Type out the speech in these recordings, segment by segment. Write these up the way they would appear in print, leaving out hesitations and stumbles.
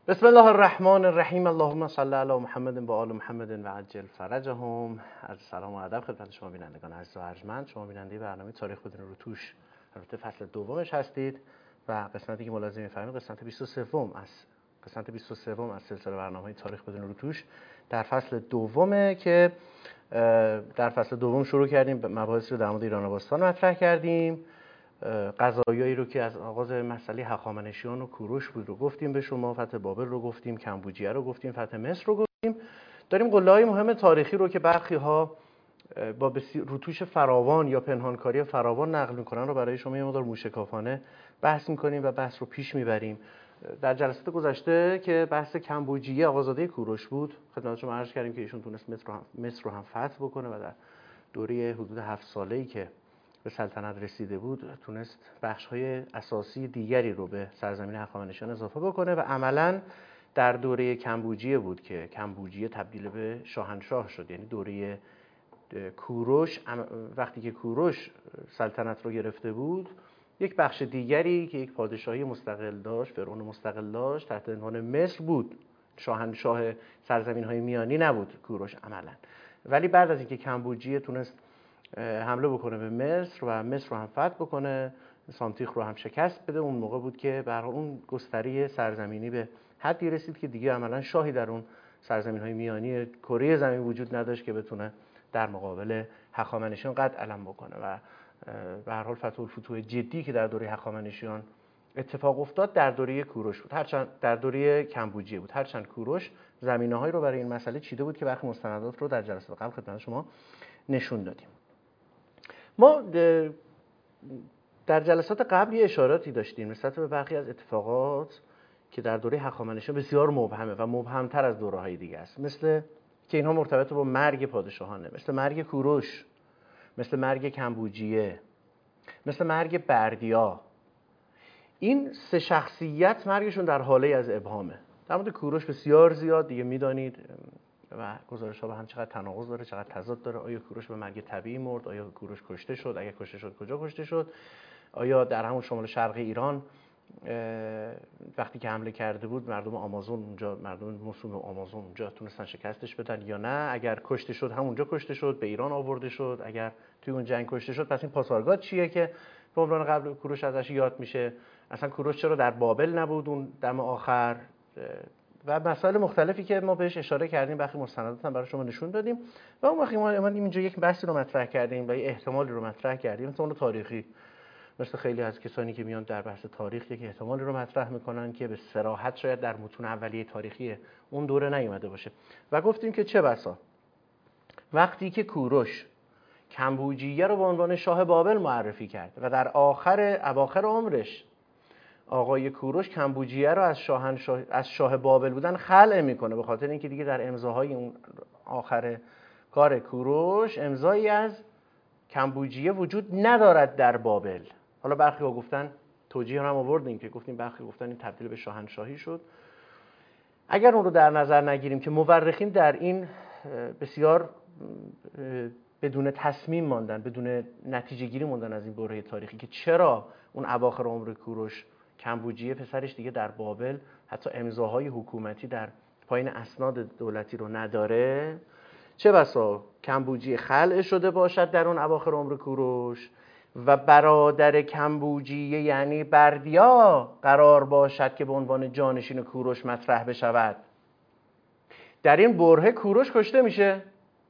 بسم الله الرحمن الرحیم. اللهم صل علی محمد و آل محمد و عجل فرجهم. عرض سلام و ادب خدمت شما بینندگان عزیز و ارجمند. شما بیننده برنامه تاریخ بدون روتوش، البته فصل دومش هستید و قسمتی که ملاحظه می‌فرمایید قسمت 23 از سلسله برنامه‌های تاریخ بدون روتوش در فصل دومه که در فصل دوم شروع کردیم مباحثی رو در مورد ایران باستان مطرح کردیم. قضایایی رو که از آغاز مسئله هخامنشیان و کوروش بود رو گفتیم به شما، فتح بابل رو گفتیم، کمبوجیه رو گفتیم، فتح مصر رو گفتیم. داریم قله‌های مهم تاریخی رو که برخی‌ها با روتوش فراوان یا پنهانکاری فراوان نقل می‌کنن رو برای شما یه مقدار موشکافانه بحث می‌کنیم و بحث رو پیش می‌بریم. در جلسات گذشته که بحث کمبوجیه آقازاده کوروش بود، خدمت شما عرض کردیم که ایشون تونست مصر رو هم فتح بکنه و در دوره حدود 7 ساله‌ای که به سلطنت رسیده بود تونست بخش‌های اساسی دیگری رو به سرزمین هخامنشیان اضافه بکنه و عملاً در دوره کمبوجیه بود که کمبوجیه تبدیل به شاهنشاه شد. یعنی دوره کوروش، وقتی که کوروش سلطنت رو گرفته بود، یک بخش دیگری که یک پادشاهی مستقل داشت، فرعون مستقل داشت، تحت عنوان مصر بود. شاهنشاه سرزمین‌های میانی نبود کوروش عملاً. ولی بعد از اینکه کمبوجیه تونست حمله بکنه به مصر و مصر رو هم فتح بکنه، سانتیخ رو هم شکست بده، اون موقع بود که به هر حال اون گستری سرزمینی به حدی رسید که دیگه عملاً شاهی در اون سرزمین‌های میانی کره زمین وجود نداشت که بتونه در مقابل هخامنشیان قد علم بکنه و به هر حال فتح الفتوح جدی که در دوره هخامنشیان اتفاق افتاد در دوره کوروش بود، هرچند در دوره کمبوجیه بود. هرچند کوروش زمینه‌هایی رو برای این مسئله چیده بود که برخی مستندات رو در جلسه قبل خدمت شما نشون دادیم. ما در جلسات قبل یه اشاراتی داشتیم نسبت به برخی از اتفاقات که در دوره هخامنشیان بسیار مبهمه و مبهمتر از دوره‌های دیگه است، مثل که اینها مرتبط با مرگ پادشاهانه، مثل مرگ کوروش، مثل مرگ کمبوجیه، مثل مرگ بردیا. این سه شخصیت مرگشون در حاله از ابهامه. در مورد کوروش بسیار زیاد دیگه میدانید و گزارش‌ها با هم چقدر تناقض داره، چقدر تضاد داره. آیا کوروش به مرگ طبیعی مرد؟ آیا کوروش کشته شد؟ اگر کشته شد کجا کشته شد؟ آیا در همون شمال شرقی ایران وقتی که حمله کرده بود مردم آمازون اونجا، مردم موسوم آمازون اونجا تونستن شکستش بدن یا نه؟ اگر کشته شد همونجا کشته شد، به ایران آورده شد؟ اگر توی اون جنگ کشته شد پس این پاسارگاد چیه که به عنوان قبل کوروش ازش یاد میشه؟ اصلا کوروش چرا در بابل نبود اون دم آخر؟ و مسائل مختلفی که ما بهش اشاره کردیم، برخی مستندات هم برای شما نشون دادیم و اون وقتی ما اینجا یک بحثی رو مطرح کردیم و یه احتمالی رو مطرح کردیم، احتمال تاریخی، مثل خیلی از کسانی که میان در بحث تاریخ یک احتمالی رو مطرح میکنن که به صراحت شاید در متون اولیه تاریخی اون دوره نیومده باشه و گفتیم که چه بسا وقتی که کوروش کمبوجیه رو به عنوان شاه بابل معرفی کرد و در اواخر عمرش آقای کوروش کمبوجیه رو از شاه بابل بودن خلع میکنه، به خاطر اینکه دیگه در امضاهای اون آخر کار کوروش امضایی از کمبوجیه وجود ندارد در بابل. حالا برخی ها گفتن، توجیه هم آوردیم که گفتیم برخی گفتن این تبدیل به شاهنشاهی شد. اگر اون رو در نظر نگیریم که مورخین در این بسیار بدون تصمیم ماندن، بدون نتیجه گیری موندن از این بره تاریخی که چرا اون اواخر عمر کوروش کمبوجیه پسرش دیگه در بابل حتی امضاهای حکومتی در پایین اسناد دولتی رو نداره، چه بسا کمبوجیه خلع شده باشد در اون اواخر عمر کوروش و برادر کمبوجیه یعنی بردیا قرار باشد که به عنوان جانشین کوروش مطرح بشود. در این بره کوروش کشته میشه.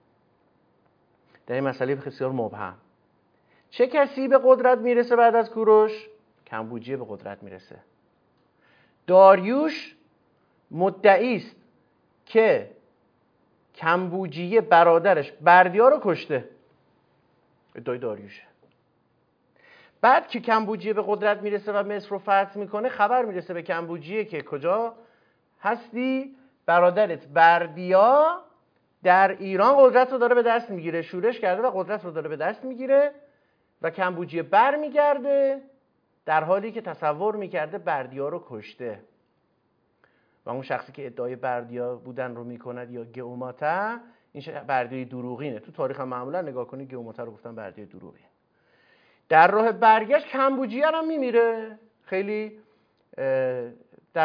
در این مسئله بسیار مبهم. چه کسی به قدرت میرسه بعد از کوروش؟ کمبوجیه به قدرت میرسه. داریوش مدعی است که کمبوجیه برادرش بردیا رو کشته. ادعای داریوشه. بعد که کمبوجیه به قدرت میرسه و مصر رو فتح میکنه، خبر میرسه به کمبوجیه که کجا هستی؟ برادرت بردیا در ایران قدرت رو داره به دست میگیره، شورش کرده و قدرت رو داره به دست میگیره و کمبوجیه بر میگرده در حالی که تصور میکرده بردیا رو کشته. و اون شخصی که ادعای بردیا بودن رو میکند یا گئوماتا، این بردیای دروغینه. تو تاریخ هم معمولا نگاه کنید گئوماتا رو گفتن بردیای دروغین. در راه برگشت کمبوجیه هم میمیره. خیلی در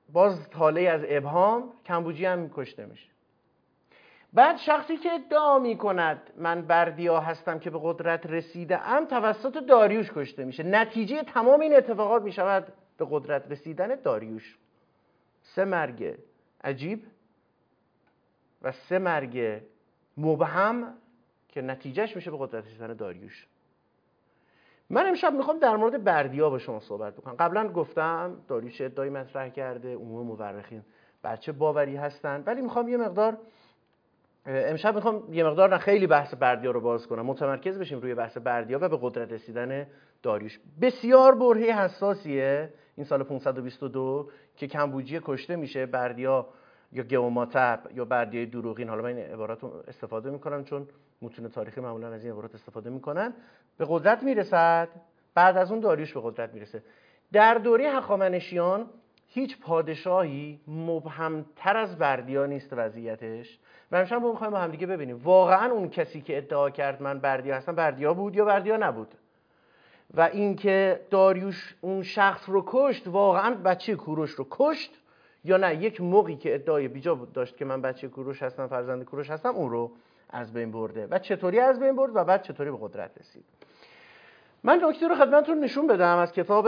باز تاله از ابهام کمبوجیه هم کشته میشه. بعد شخصی که ادعا میکند من بردیا هستم که به قدرت رسیده ام توسط داریوش کشته میشه. نتیجه تمام این اتفاقات میشود به قدرت رسیدن داریوش. 3 مرگ عجیب و 3 مرگ مبهم که نتیجهش میشه به قدرت رسیدن داریوش. من امشب میخوام در مورد بردیا با شما صحبت بکنم. قبلا گفتم داریوش ادعایی مطرح کرده، عموم مورخین بر چه باوری هستن، ولی میخوام یه مقدار امشب میخوام یه مقدار نه خیلی بحث بردیا رو باز کنم، متمرکز بشیم روی بحث بردیا و به قدرت رسیدن داریوش. بسیار برهه حساسیه این سال 522 که کمبوجیه کشته میشه، بردیا یا گئوماتب یا بردیای دروغین، حالا من این عبارات رو استفاده میکنم چون متون تاریخی معمولا از این عبارات استفاده میکنن، به قدرت میرسد. بعد از اون داریوش به قدرت میرسه. در دوره هخامنشیان هیچ پادشاهی مبهمتر از بردیا نیست وضعیتش و امشب ما میخوایم با هم دیگه ببینیم واقعا اون کسی که ادعا کرد من بردیا هستم بردیا بود یا بردیا نبود، و اینکه داریوش اون شخص رو کشت واقعا بچه کوروش رو کشت یا نه یک موقعی که ادعای بیجا داشت که من بچه کوروش هستم، فرزند کوروش هستم، اون رو از بین برده و چطوری از بین برد و بعد چطوری به قدرت رسید. من نکته رو خدمتتون نشون بدم از کتاب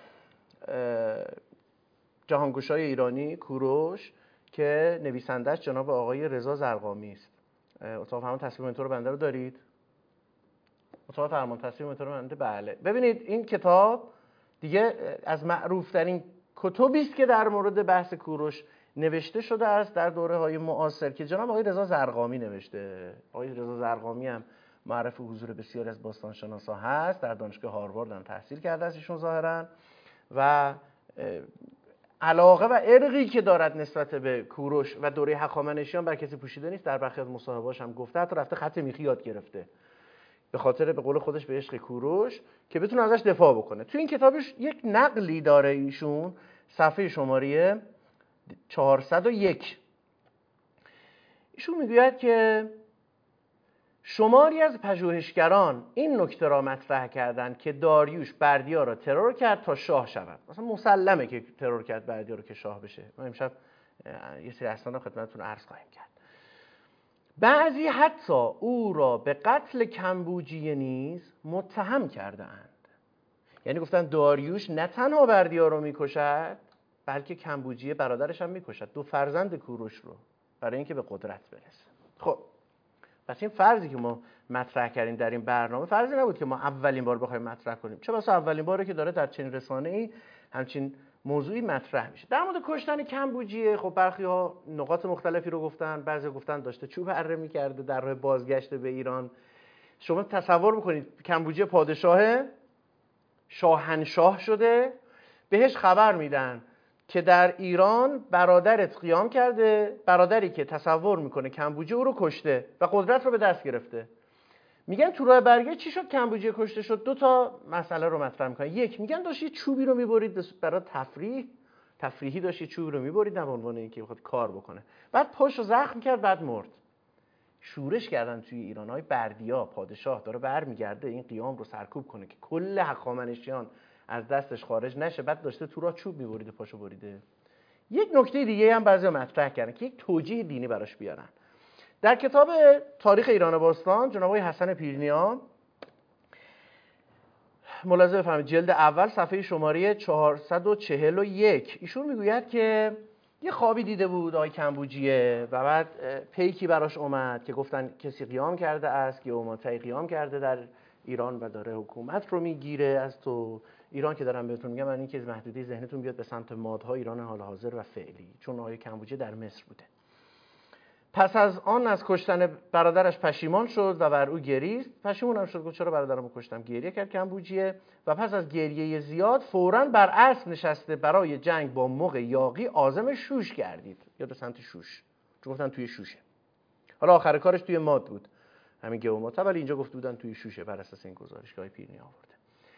جهانگشای ایرانی کوروش که نویسندش جناب آقای رضا زرقامی است. اتاق فرمان تصویر مونیتور بنده رو دارید؟ اتاق فرمان تصویر مونیتور بنده، بله. ببینید این کتاب دیگه از معروف‌ترین کتبی است که در مورد بحث کوروش نوشته شده است در دوره‌های معاصر که جناب آقای رضا زرقامی نوشته. آقای رضا زرقامی هم معرف حضور بسیاری از باستانشناسا هست، در دانشگاه هاروارد هم تحصیل کرده است ایشون ظاهراً، و علاقه و ارقی که دارد نسبت به کوروش و دوره هخامنشیان بر کسی پوشیده نیست. در برخی از مصاحبه‌هاش هم گفته، حتی رفته خط میخی یاد گرفته به خاطر به قول خودش به عشق کوروش که بتونه ازش دفاع بکنه. تو این کتابش یک نقلی داره ایشون، صفحه شماره 401. ایشون میگوید که شماری از پژوهشگران این نکته را مطرح کردند که داریوش بردیا را ترور کرد تا شاه شود. مثلا مسلمه که ترور کرد بردیا رو که شاه بشه. ما امشب یه سری اسناد خدمتتون عرض خواهیم کرد. بعضی حتی او را به قتل کمبوجیه نیز متهم کردند. یعنی گفتن داریوش نه تنها بردیا رو میکشد بلکه کمبوجیه برادرش هم میکشد، 2 فرزند کوروش رو، برای اینکه به قدرت برسه. خب پس این فرضی که ما مطرح کردیم در این برنامه فرضی نبود که ما اولین بار بخوایم مطرح کنیم، چه بسا اولین باره که داره در چنین رسانه‌ای همچین موضوعی مطرح میشه. در مورد کشتن کمبوجیه خب برخی‌ها نقاط مختلفی رو گفتن. بعضی گفتن داشته چوب اره می‌کرده در راه بازگشت به ایران. شما تصور بکنید کمبوجیه پادشاه شاهنشاه شده، بهش خبر میدن که در ایران برادرت قیام کرده، برادری که تصور میکنه کمبوجیه او رو کشته و قدرت رو به دست گرفته. میگن تو راه برگشت چی شد کمبوجیه کشته شد؟ 2 تا مسئله رو مطرح میکنن. یک، میگن داشت یه چوبی رو میبرید برای تفریحی داشت یه چوبی رو میبرید نه به عنوان اینکه بخواد کار بکنه. بعد پاشو زخم کرد، بعد مرد. شورش کردن توی ایران‌های بردیا پادشاه داره برمیگرده این قیام رو سرکوب کنه که کل هخامنشیان از دستش خارج نشه، بعد داشته تو راه چوب میبریده پاشو بریده. یک نکته دیگه هم بعضیا مطرح کردن که یک توجیه دینی براش بیارن. در کتاب تاریخ ایران باستان جناب آقای حسن پیرنیا ملاحظه بفرمایید جلد اول صفحه شماره 441 ایشون میگوید که یه خوابی دیده بود آقای کمبوجیه و بعد پیکی براش اومد که گفتن کسی قیام کرده است، گئوماتای قیام کرده در ایران و داره حکومت رو میگیره از تو ایران، که دارم بهتون میگم این که محدوده ذهنتون بیاد به سمت مادها ایران حال حاضر و فعلی، چون آقای کمبوجیه در مصر بوده. پس از آن از کشتن برادرش پشیمان شد و بر او گریست. پشیمونم شد، گفت چرا برادرمو کشتم؟ گریه کرد کمبوجیه و پس از گریه زیاد فوراً بر اسب نشسته برای جنگ با مغ یاغی عازم شوش گردید. یا به سمت شوش، چون گفتن توی شوشه. حالا آخر کارش توی ماد بود همین گئوماتب، ولی اینجا گفت بودن توی شوشه بر اساس این گزارش که پیرنیا آورده.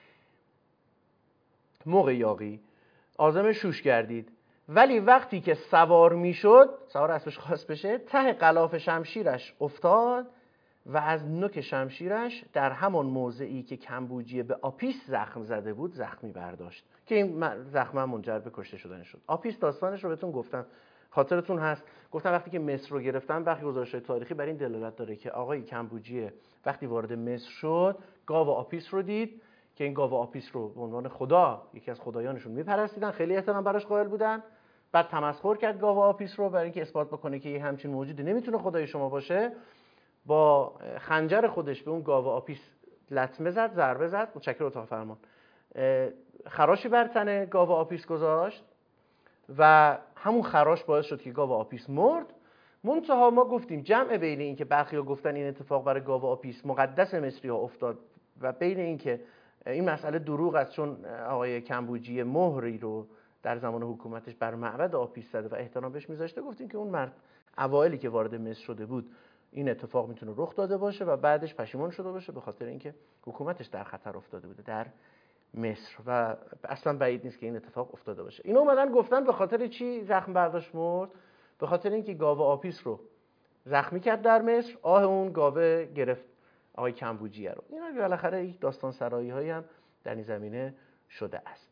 مغ یاغی عازم شوش گردید، ولی وقتی که سوار میشد، سوار اسبش خواست بشه، ته غلاف شمشیرش افتاد و از نوک شمشیرش در همان موضعی که کمبوجیه به آپیس زخم زده بود زخمی برداشت که این زخم هم منجر به کشته شدن شد. آپیس داستانش رو بهتون گفتم، خاطرتون هست، گفتم وقتی که مصر رو گرفتن، وقتی گزارش‌های تاریخی بر این دلالت داره که آقای کمبوجیه وقتی وارد مصر شد گاو آپیس رو دید که این گاو آپیس رو به عنوان خدا، یکی از خدایانشون میپرستیدن، خیلی احترام براش قائل بودن. بعد تمسخر کرد گاو آپیس رو برای اینکه اثبات بکنه که یه همچین موجودی نمیتونه خدای شما باشه. با خنجر خودش به اون گاو آپیس لطمه زد، ضربه زد، متشکر اتاق فرمان، خراشی بر تن گاو آپیس گذاشت و همون خراش باعث شد که گاو آپیس مرد. منتها ما گفتیم جمع بین این که برخی‌ها گفتن این اتفاق برای گاو آپیس مقدس مصری‌ها افتاد و بین این که این مسئله دروغ است چون آقای کمبوجی مهری رو در زمان حکومتش بر معبد آپیس زده و احترام بهش میذاشته، گفتیم که اون مرد اوایلی که وارد مصر شده بود این اتفاق میتونه رخ داده باشه و بعدش پشیمان شده باشه به خاطر اینکه حکومتش در خطر افتاده بوده در مصر و اصلا بعید نیست که این اتفاق افتاده باشه. اینا اومدن گفتن به خاطر چی زخم برداشت مرد؟ به خاطر اینکه گاو آپیس رو زخمی کرد در مصر، آه اون گاوه گرفت آقای کمبوجیه رو. اینا بالاخره یک داستان سرایی هایی هم در این زمینه شده است.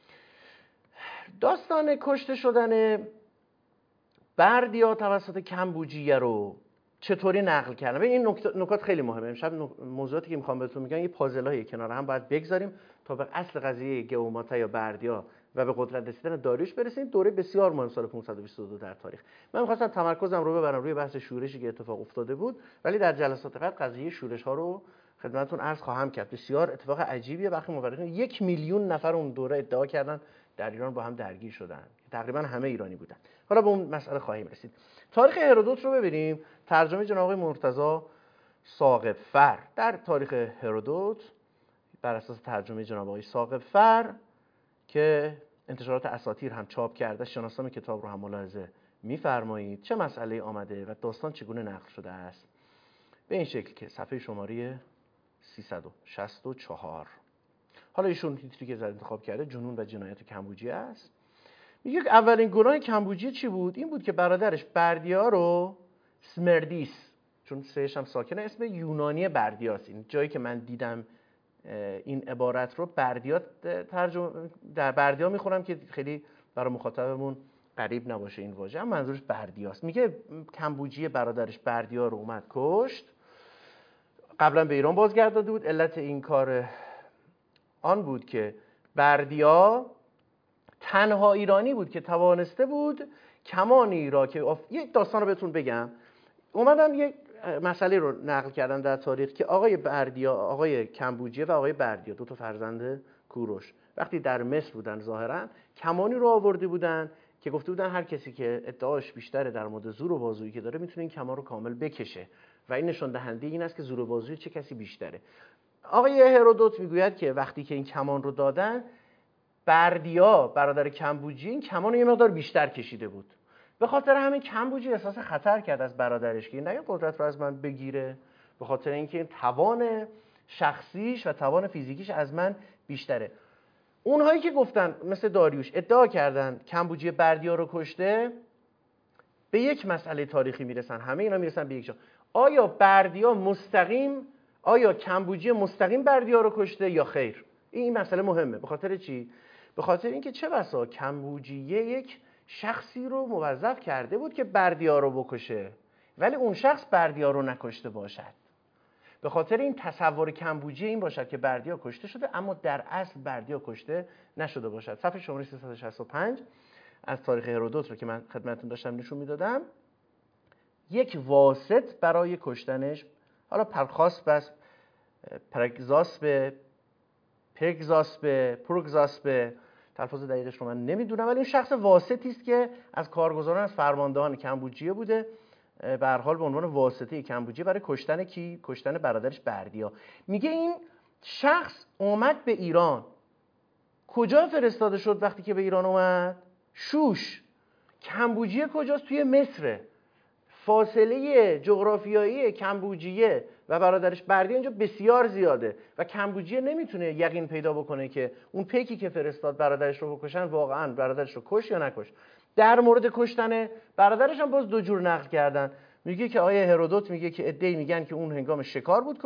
داستان کشته شدن بردیا توسط کمبوجیه رو چطوری نقل کردن؟ این نکات خیلی مهمه. امشب موضوعاتی که میخوام بهتون میگم یه پازل‌های کنار هم باید بگذاریم تا به اصل قضیه گئوماتا یا بردیا و به قدرت رسیدن داریوش برسیم. دوره بسیار مهم سال 522 در تاریخ. من می‌خواستم تمرکزم رو ببرم روی بحث شورشی که اتفاق افتاده بود، ولی در جلسات قبل قضیه شورش‌ها رو خدمتتون عرض خواهم کرد. بسیار اتفاق عجیبیه. وقتی مورخین 1 میلیون نفر اون دوره ادعا کردن در ایران با هم درگیر شدن، تقریبا همه ایرانی بودن. حالا به اون مسئله خواهیم رسید. تاریخ هرودوت رو ببینیم. ترجمه جناب آقای مرتضی ثاقب‌فر در تاریخ هرودوت بر اساس ترجمه جناب آقای ثاقب‌فر که انتشارات اساطیر هم چاپ کرده، شناسان کتاب رو هم ملاحظه می‌فرمایید چه مسئله آمده و داستان چگونه نقل شده است. به این شکل که صفحه شماره 364. حالا ایشون تیتری که انتخاب کرده جنون و جنایت کمبوجیه است. میگه که اولین گناه کمبوجیه چی بود؟ این بود که برادرش بردیا رو سمردیس، چون سهش هم ساکنه، اسم یونانی بردیاست. این جایی که من دیدم این عبارت رو بردیا ترجمه در بردیا میخونم که خیلی برای مخاطبمون غریب نباشه این واژه، هم منظورش بردیاست. میگه کمبوجیه برادرش بردیا رو اومد کشت. قبلا به ایران بازگرداده بود. علت این کار آن بود که بردیا تنها ایرانی بود که توانسته بود کمانی را که یک داستان رو بهتون بگم. اومدم یک مسئله رو نقل کردم در تاریخ که آقای بردیا، آقای کمبوجیه و آقای بردیا، دو تا فرزند کوروش، وقتی در مصر بودن ظاهرا کمانی رو آورده بودن که گفته بودن هر کسی که ادعاش بیشتره در مورد زور و بازویی که داره میتونه این کمان رو کامل بکشه و این نشون دهنده این است که زور و بازوی چه کسی بیشتره. آقای هرودوت میگوید که وقتی که این کمان رو دادن، بردیا برادر کمبوجی این کمان رو یه مقدار بیشتر کشیده بود. به خاطر همین کمبوجی احساس خطر کرد از برادرش که این قدرت رو از من بگیره، به خاطر اینکه توان شخصیش و توان فیزیکیش از من بیشتره. اونهایی که گفتن مثل داریوش ادعا کردن کمبوجی بردیا رو کشته، به یک مسئله تاریخی میرسن. همه اینا میرسن به یک جا. آیا بردیا مستقیم، آیا کمبوجی مستقیم بردیا رو کشته یا خیر؟ این مسئله مهمه. به خاطر چی؟ به خاطر اینکه چه بسا کمبوجیه یک شخصی رو موظف کرده بود که بردیا رو بکشه، ولی اون شخص بردیا رو نکشته باشد. به خاطر این تصور کمبوجیه این باشد که بردیا کشته شده اما در اصل بردیا کشته نشده باشد. صفحه شماره 365 از تاریخ هرودوت رو که من خدمتتون داشتم نشون میدادم، یک واسط برای کشتنش، حالا پرخاس بس پرگزاسبه تلفظ دقیقش رو من نمیدونم، ولی این شخص واسطی است که از کارگزاران، از فرماندهان کمبوجیه بوده، به هر حال به عنوان واسطه کمبوجیه برای کشتن کی؟ کشتن برادرش بردیا. میگه این شخص اومد به ایران. کجا فرستاده شد وقتی که به ایران اومد؟ شوش. کمبوجیه کجاست؟ توی مصر. فاصله جغرافیایی کمبوجیه و برادرش بردیا اینجا بسیار زیاده و کمبوجیه نمیتونه یقین پیدا بکنه که اون پیکی که فرستاد برادرش رو بکشن واقعا برادرش رو کش یا نکش. در مورد کشتن برادرش هم باز دو جور نقل کردن. میگه که آیه هرودوت میگه که عده‌ای میگن که اون هنگام شکار بود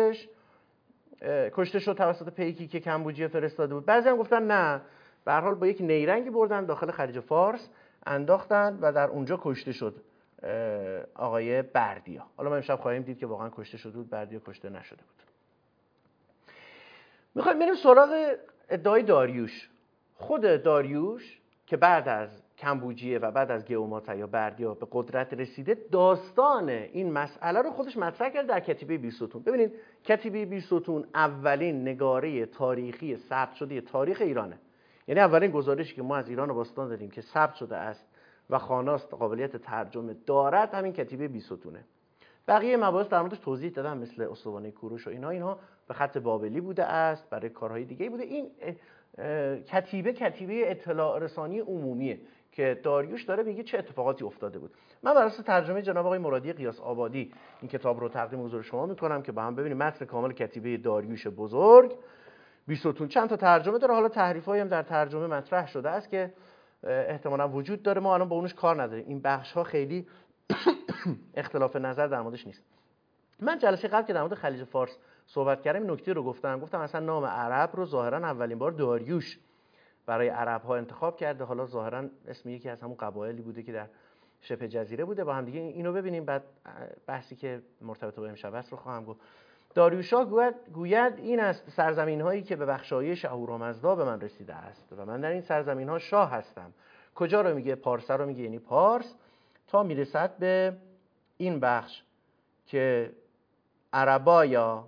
کشته شد توسط پیکی که کمبوجیه فرستاده بود. بعضی هم گفتن نه، به هر حال با یک نیرنگی بردن داخل خلیج فارس انداختن و در اونجا کشته شد آقای بردیا. حالا ما امشب خواهیم دید که واقعا کشته شده بود، بردیا کشته نشده بود. میخوایم بریم سراغ ادعای داریوش. خود داریوش که بعد از کمبوجیه و بعد از گئوماتا یا بردیا به قدرت رسیده، داستان این مسئله رو خودش مطرح کرد در کتیبه بیرستون. ببینید کتیبه بیرستون اولین نگاره تاریخی ثبت شده تاریخ ایرانه. یعنی اولین گزارشی که ما از ایران باستان داریم که ثبت شده است و خاناست قابلیت ترجمه دارد همین کتیبه بیرستونه. بقیه مباحث در موردش توضیح دادم، مثل استوانه کوروش و اینها به خط بابلی بوده است، برای کارهای دیگه بوده. این کتیبه اطلاع رسانی عمومیه که داریوش داره میگه چه اتفاقاتی افتاده بود. من بر اساس ترجمه جناب آقای مرادی قیاس آبادی این کتاب رو تقدیم حضور شما میکنم که با هم ببینیم متن کامل کتیبه داریوش بزرگ بیستون. چند تا ترجمه داره، حالا تحریفایی هم در ترجمه مطرح شده است که احتمالاً وجود داره، ما الان با اونش کار نداریم. این بخش ها خیلی اختلاف نظر در موردش نیست. من جلسه قبل که در مورد خلیج فارس صحبت کردم نکته رو گفتم اصلا نام عرب رو ظاهرا اولین بار داریوش برای عرب ها انتخاب کرده. حالا ظاهرا اسم یکی از همون قبایلی بوده که در شبه جزیره بوده. با هم دیگه اینو ببینیم، بعد بحثی که مرتبط با امشب است رو خواهم گفت. داریوشا گوید این است سرزمین هایی که به بخشایش اهورامزدا به من رسیده است و من در این سرزمین ها شاه هستم. کجا رو میگه؟ پارسا رو میگه، یعنی پارس، تا میرسد به این بخش که عربایا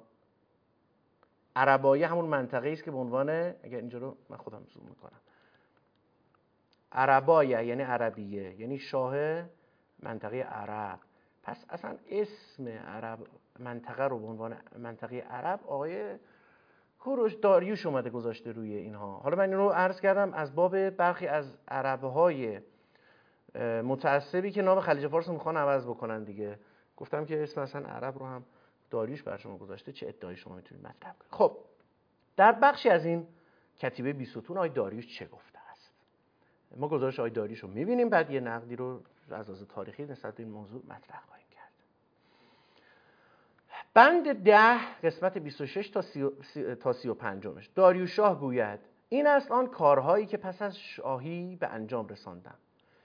همون منطقه است که به عنوان، اگر اینجا رو من خودم زوم میکنم، عربایا یعنی عربیه، یعنی شاه منطقه عرب. پس اصلا اسم عرب منطقه رو به عنوان منطقه عرب آقای کوروش داریوش اومده گذاشته روی اینها. حالا من این رو عرض کردم از باب برخی از عربهای متعصبی که نام خلیج فارس رو میخوان عوض بکنن دیگه. گفتم که اسم اصلا عرب رو هم داریوش بر شما گذاشته، چه ادعایی شما میتونید مطرح کنید. خب در بخشی از این کتیبه بیستون آقای داریوش چه گفته است؟ ما گزارش آقای داریوش رو میبینیم، بعد یه نقدی رو از لحاظ تاریخی نسبت به این موضوع مطرح خواهیم کرد. بند 10 قسمت 26 تا 35 داریوش شاه گوید این است آن کارهایی که پس از شاهی به انجام رساندم.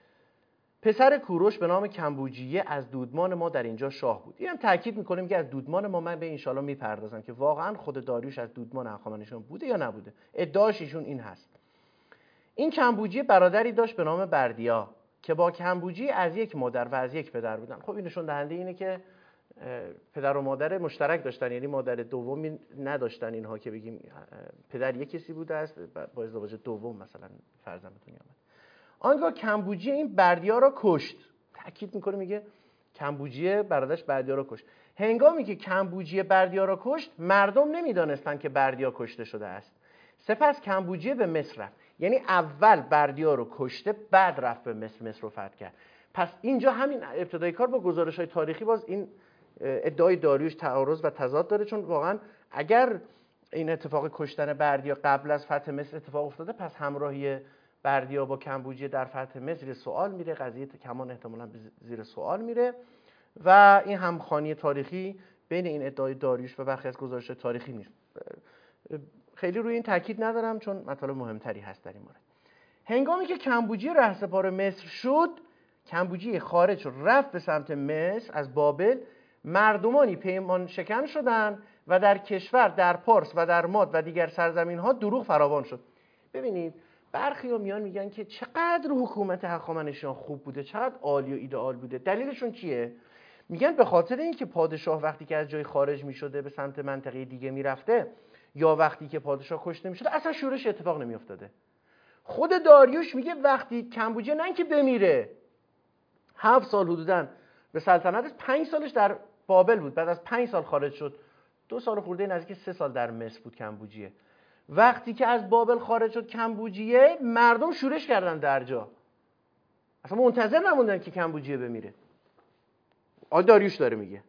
پسر کوروش به نام کمبوجیه از دودمان ما در اینجا شاه بود. اینم تاکید میکنیم که از دودمان ما، من به ان شاءالله میپردازم که واقعا خود داریوش از دودمان هخامنشیان بوده یا نبوده. ادعاش ایشون این هست. این کمبوجیه برادری داشت به نام بردیا که با کمبوجیه از یک مادر و از یک پدر بودن. خب این نشون دهنده اینه که پدر و مادر مشترک داشتن، یعنی مادر دومی نداشتن اینها که بگیم پدر یک کسی بوده است با ازدواج دوم مثلا فرزند به دنیا آمد. آنگاه کمبوجیه این بردیا را کشت. تأکید میکنه، میگه کمبوجیه برادرش بردیا را کشت. هنگامی که کمبوجیه بردیا را کشت مردم نمیدانستند که بردیا کشته شده است. سپس کمبوجیه به مصر رفت. یعنی اول بردیا رو کشته، بعد رفت به مصر رو فتح کرد. پس اینجا همین ابتدای کار با گزارش‌های تاریخی باز این ادعای داریوش تعارض و تضاد داره، چون واقعا اگر این اتفاق کشتن بردیا قبل از فتح مصر اتفاق افتاده، پس همراهی بردیا با کمبوجیه در فتح مصر سوال میره، قضیه کمان احتمالاً زیر سوال میره و این همخوانی تاریخی بین این ادعای داریوش و برخی از گزارش تاریخی نیست. خیلی روی این تاکید ندارم چون مطالب مهمتری هست در این مورد. هنگامی که کمبوجیه رهسپار مصر شد، کمبوجیه خارج شد رفت به سمت مصر از بابل. مردمانی پیمان شکن شدند و در کشور، در پارس و در ماد و دیگر سرزمین ها دروغ فراوان شد. ببینید برخی ها میان میگن که چقدر حکومت هخامنشیان خوب بوده، چقدر عالی و ایدئال بوده. دلیلشون چیه؟ میگن به خاطر اینکه پادشاه وقتی که از جای خارج میشده به سمت منطقه دیگه میرفته یا وقتی که پادشاه کشته میشده اصلا شورش اتفاق نمیافتاده. خود داریوش میگه وقتی کمبوجیه نه اینکه بمیره، 7 سال حدوداً به سلطنتش 5 سالش در بابل بود، بعد از 5 سال خارج شد. 2 سال خورده نزدیک 3 سال در مصر بود کمبوجیه. وقتی که از بابل خارج شد کمبوجیه، مردم شورش کردن در جا، اصلا منتظر نموندن که کمبوجیه بمیره. آقای داریوش داره میگه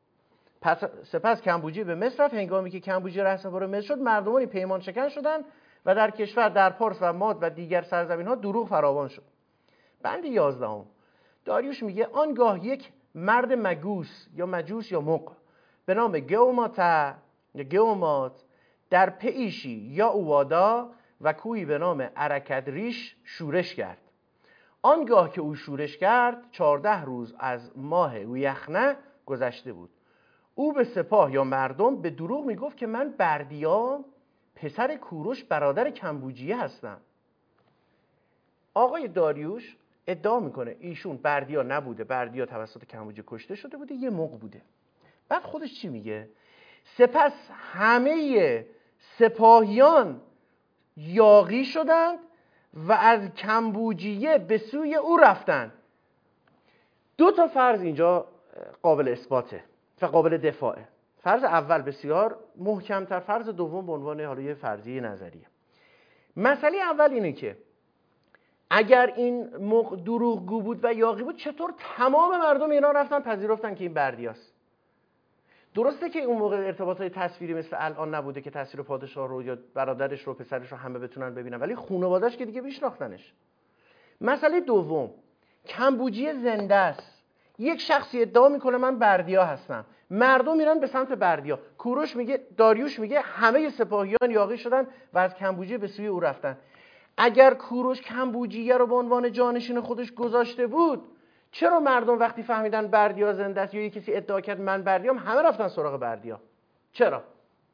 سپس کمبوجیه به مصر رفت. هنگامی که کمبوجیه رهسپار مصر شد مردمانی پیمان شکن شدند و در کشور، در پارس و ماد و دیگر سرزمین ها دروغ فراوان شد. بند 11 داریوش میگه آنگاه یک مرد مگوس یا مجوس یا مغ به نام گئومات در پیشی یا اوادا و کوهی به نام ارکدریش شورش کرد. آنگاه که او شورش کرد 14 روز از ماه ویخنه گذشته بود. او به سپاه یا مردم به دروغ میگفت که من بردیا پسر کوروش برادر کمبوجیه هستم. آقای داریوش ادعا میکنه ایشون بردیا نبوده، بردیا توسط کمبوجیه کشته شده بوده، یه مغ بوده. بعد خودش چی میگه؟ سپس همه سپاهیان یاغی شدند و از کمبوجیه به سوی او رفتند. 2 فرض اینجا قابل اثباته و قابل دفاعه. فرض اول بسیار محکمتر، فرض دوم به عنوان حالا یه فرضیه نظریه. مسئله اول اینه که اگر این مغ دروغگو بود و یاغی بود، چطور تمام مردم ایران رفتن پذیرفتن که این بردیاست؟ درسته که اون موقع ارتباطات تصویری مثل الان نبوده که تصویر پادشاه رو یا برادرش رو پسرش رو همه بتونن ببینن، ولی خانواده‌اش که دیگه میشناختنش. مسئله دوم، کمبوجیه زنده است. یک شخصی ادعا میکنه من بردیا هستم، مردم میرن به سمت بردیا. کوروش میگه، داریوش میگه همه سپاهیان یاغی شدن و از کمبوجیه به سوی او رفتن. اگر کوروش کمبوجیه رو به عنوان جانشین خودش گذاشته بود، چرا مردم وقتی فهمیدن بردیا زنده است یا کسی ادعا کرد من بردیام، همه رفتن سراغ بردیا؟ چرا؟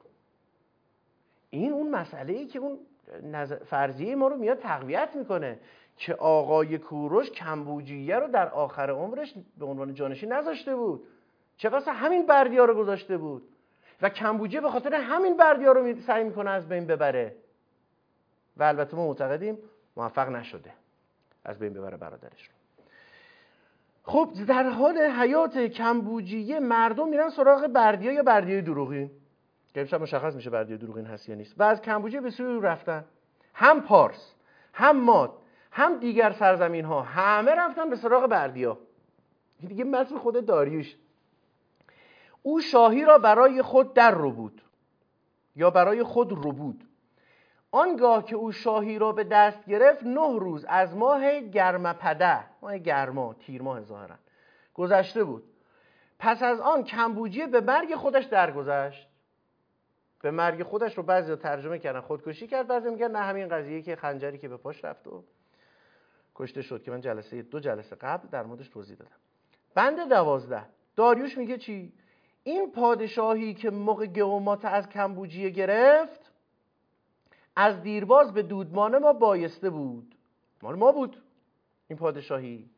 این اون مسئله‌ای که اون فرضیه ما رو میاد تقویت میکنه که آقای کوروش کمبوجیه رو در آخر عمرش به عنوان جانشین نذاشته بود، چه بسا همین بردیا رو گذاشته بود و کمبوجیه به خاطر همین بردیا رو سعی میکنه از بین ببره و البته ما معتقدیم موفق نشده از بین ببره برادرش رو. خب در حال حیات کمبوجیه مردم میرن سراغ بردیا یا بردیای دروغین که امشب مشخص میشه بردیا دروغین هست یا نیست، و از کمبوجیه به سوی او رفتن. هم پارس، هم ماد، هم دیگر سرزمین ها همه رفتن به سراغ بردیا. این دیگه متن خود داریوش. او شاهی را برای خود در رو بود یا برای خود رو بود. آنگاه که او شاهی را به دست گرفت 9 روز از ماه گرمپده، ماه گرما، تیر ماه ظاهرا گذشته بود. پس از آن کمبوجیه به مرگ خودش درگذشت. به مرگ خودش رو بعضی ترجمه کردن خودکشی کرد، بعضی میگن نه همین قضیه که خنجری که به پاش رفت و کشته شد که من 2 جلسه قبل در موردش توضیح دادم. بند 12 داریوش میگه چی؟ این پادشاهی که موقع گئومات از کمبوجیه گرفت از دیرباز به دودمان ما بایسته بود. مال ما بود این پادشاهی.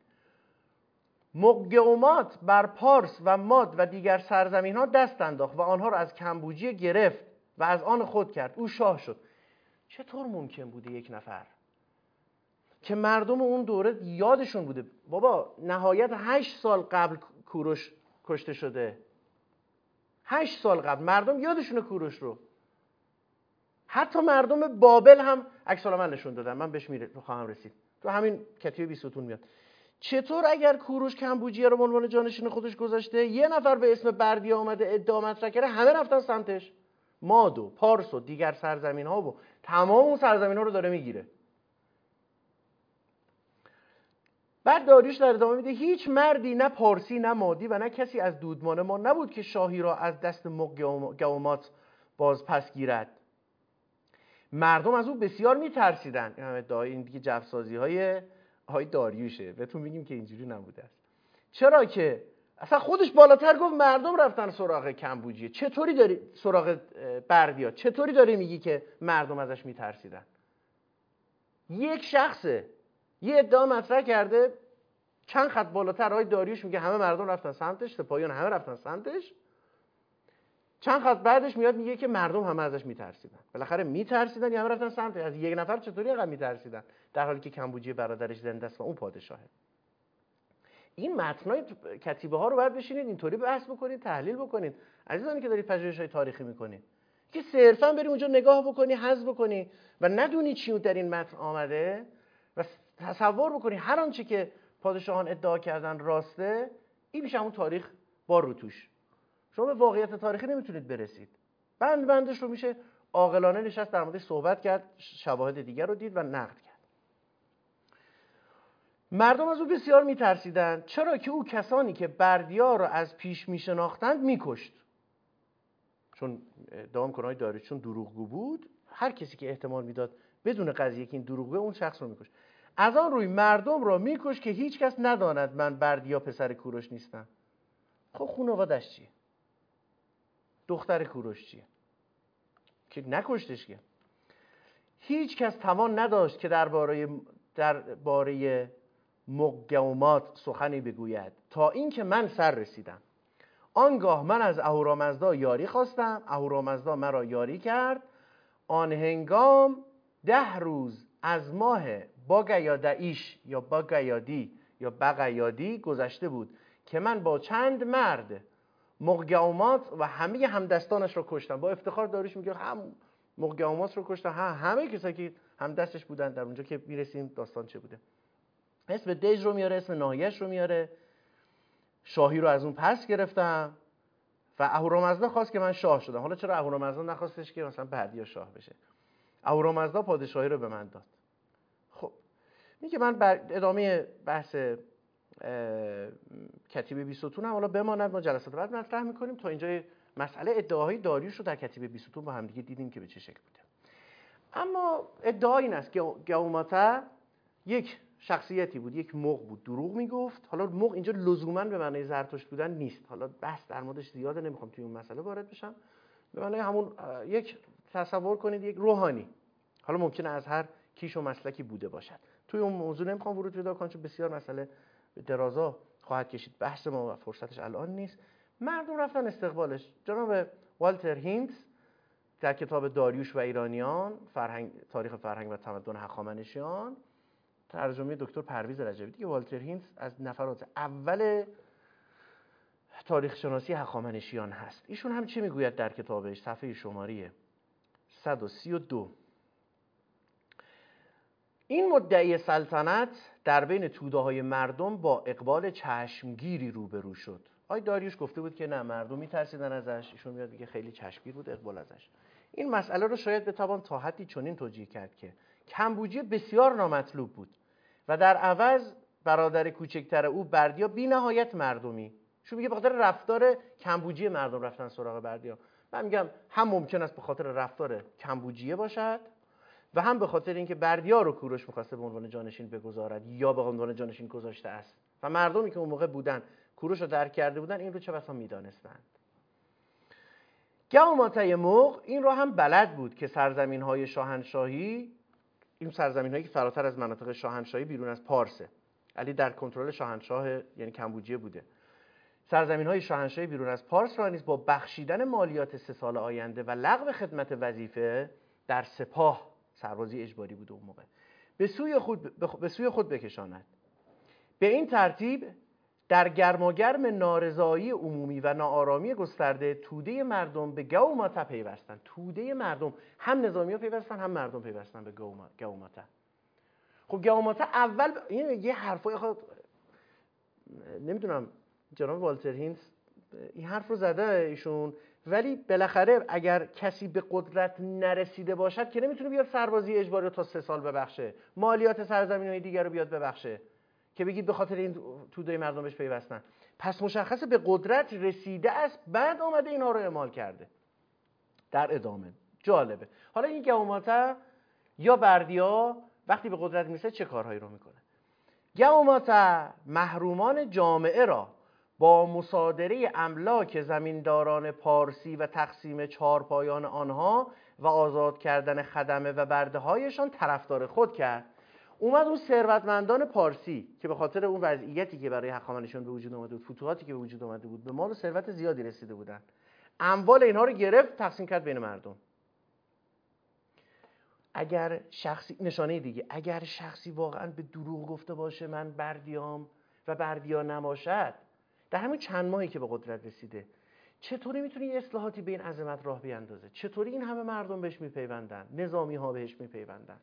گئومات بر پارس و ماد و دیگر سرزمین ها دست انداخت و آنها را از کمبوجیه گرفت و از آن خود کرد. او شاه شد. چطور ممکن بوده یک نفر که مردم اون دوره یادشون بوده بابا نهایت 8 سال قبل کوروش کشته شده، 8 سال قبل مردم یادشونه کوروش رو، حتی مردم بابل هم عکس العمل نشون دادن. من بهش خواهم رسید، تو همین کتیبه 20 ستون میاد. چطور اگر کوروش کمبوجیه رو به عنوان جانشین خودش گذاشته، یه نفر به اسم بردیا اومده ادعا مطرح کرده، همه رفتن سمتش؟ ماد و پارس و دیگر سرزمین ها و تمام اون سرزمین ها رو داره میگیره. بعد داریوش در ادامه میده هیچ مردی نه پارسی نه مادی و نه کسی از دودمان ما نبود که شاهی را از دست گئومات باز پس گیرد. مردم از او بسیار میترسیدن. این همه ادعای این دیگه جفسازی های داریوشه، بهتون میگیم که اینجوری نبوده است. چرا که اصلا خودش بالاتر گفت مردم رفتن سراغ کمبوجیه، چطوری داری سراغ بردیا، چطوری داری میگی که مردم ازش میترسیدن؟ یک شخصه یه ادعا مطرح کرده، چند خط بالاتر آقای داریوش میگه همه مردم رفتن سمتش، سپاهیان همه رفتن سمتش. چند خط بعدش میاد میگه که مردم همه ازش میترسیدن. بالاخره میترسیدن یا همه رفتن سمتش؟ از یک نفر چطوری اینقدر میترسیدن در حالی که کمبوجیه برادرش زنده است و اون پادشاهه؟ این متنای کتیبه ها رو باید بشینید اینطوری بحث بکنید، تحلیل بکنید. عزیزانی که دارید پژوهش‌های تاریخی میکنید، که صرفا بریم اونجا نگاه بکنی، حذف بکنی و ندونی چی در این متن آمده و تصور بکنی هر آنچه که پادشاهان ادعا کردن راسته، این میشه همون تاریخ با روتوش. شما به واقعیت تاریخی نمیتونید برسید. بندش رو میشه عاقلانه نشست در موردش صحبت کرد، شواهد دیگر رو دید و نقد کرد. مردم از او بسیار میترسیدند، چرا که او کسانی که بردیا را از پیش میشناختند میکشت. چون ادعا کنهای داریوش چون دروغگو بود، هر کسی که احتمال میداد بدون قضیه که این دروغگوه اون شخص رو میکشت. از آن روی مردم را میکشت که هیچ کس نداند من بردیا پسر کوروش نیستم. خب خانواده‌اش چیه؟ دختر کوروش چیه؟ که نکشتش که. هیچ کس توان نداشت که درباره مقومات سخنی بگوید تا اینکه من سر رسیدم. آنگاه من از اهورامزدا یاری خواستم، اهورامزدا مرا یاری کرد. آن هنگام 10 روز از ماه باگیادعیش یا باگیادی یا بغیادی گذشته بود که من با چند مرد مقومات و همه همدستانش رو کشتم. با افتخار داریوش میگه هم مقومات رو کشتم، همه کسایی که همدستش بودن. در اونجا که میرسیم داستان چه بوده. اسم دژ رو میاره، اسم ناحیه‌اش رو میاره. شاهی رو از اون پس گرفتم و اهورامزدا خواست که من شاه شدم. حالا چرا اهورامزدا نخواستش که مثلا بردیا شاه بشه؟ اهورامزدا پادشاهی رو به من داد. خب میگه من ادامه بحث کتیبه بیستون هم حالا بماند، ما جلسات بعد مطرح میکنیم. تا اینجا مسئله ادعاهای داریوش رو در کتیبه بیستون با هم دیگه دیدیم که به چه شکل بوده. اما ادعا این است که گاوماتا یک شخصیتی بود، یک مغ بود، دروغ میگفت. حالا مغ اینجا لزوما به معنی زرتشت بودن نیست، حالا بحث در موردش زیاده، نمیخوام توی اون مسئله وارد بشم. به معنی همون یک تصور کنید یک روحانی، حالا ممکنه از هر کیش و مسلکی بوده باشد. توی اون موضوع نمیخوام ورود پیدا کنم چون بسیار مسئله درازا خواهد کشید، بحث ما و فرصتش الان نیست. مردم رفتن استقبالش. جناب والتر هینتز در کتاب داریوش و ایرانیان، تاریخ فرهنگ و تمدن هخامنشیان، ترجمه دکتر پرویز رجبی، دیگه والتر هینتز از نفرات اول تاریخ شناسی هخامنشیان هست. ایشون هم چه میگوید در کتابش؟ صفحه شماره 132. این مدعی سلطنت در بین توده‌های مردم با اقبال چشمگیری روبرو شد. آقای داریوش گفته بود که نه، مردم میترسیدن ازش، ایشون میاد میگه خیلی چشمگیر بود، اقبال ازش. این مسئله رو شاید بتوان تا حدی چنین توجیه کرد که کمبوجی بسیار نامطلوب بود و در عوض برادر کوچکتر او بردیا بی نهایت مردمی. شو میگه به خاطر رفتار کمبوجی مردم رفتن سراغ بردیا. من میگم هم ممکن است به خاطر رفتار کمبوجیه باشد و هم به خاطر اینکه بردیا رو کوروش می‌خواسته به عنوان جانشین بگذارد یا به عنوان جانشین گذاشته است و مردمی که اون موقع بودن کوروش رو درک کرده بودن این رو چه بسا می‌دانستند. گاوماتای مغ این رو هم بلد بود که سرزمین‌های شاهنشاهی، این سرزمین‌هایی که فراتر از مناطق شاهنشاهی بیرون از پارسه، علی در کنترل شاهنشاه یعنی کمبوجیه بوده، سرزمین‌های شاهنشاهی بیرون از پارس را نیز با بخشیدن مالیات 3 سال آینده و لغو خدمت وظیفه در سپاه، سربازی اجباری بود اون موقع، به سوی خود بکشاند. به این ترتیب در گرماگرم نارضایی عمومی و ناآرامی گسترده توده مردم به گاوماتا پیوستند. توده مردم، هم نظامی‌ها پیوستن هم مردم پیوستن به گاوماتا. خب گاوماتا اول این یه حرفای خود نمیدونم جناب والتر هینتز این حرف رو زده ایشون، ولی بالاخره اگر کسی به قدرت نرسیده باشد که نمیتونه بیاد سربازی اجباری رو تا 3 سال ببخشه، مالیات سرزمین‌های دیگر رو بیاد ببخشه که بگید به خاطر این توده مردم بهش پیوستن. پس مشخصه به قدرت رسیده است، بعد آمده اینها رو اعمال کرده. در ادامه جالبه. حالا این گاوماتا یا بردیا وقتی به قدرت میرسه چه کارهایی رو میکنه؟ گاوماتا محرومان جامعه را با مصادره املاک زمینداران پارسی و تقسیم چهارپایان آنها و آزاد کردن خدمه و برده‌هایشان طرفدار خود کرد. اومد اون ثروتمندان پارسی که به خاطر اون وضعیتی که برای هخامنشیان به وجود اومده بود، فتوحاتی که به وجود اومده بود، به مال و ثروت زیادی رسیده بودن، اموال اینها رو گرفت تقسیم کرد بین مردم. اگر شخصی، نشانه دیگه، اگر شخصی واقعا به دروغ گفته باشه من بردیام و بردیا نباشد، در همین چند ماهی که به قدرت رسیده، چطوری میتونه یه اصلاحاتی به این عظمت راه بیاندازه؟ چطوری این همه مردم بهش میپیوندن، نظامی ها بهش میپیوندن؟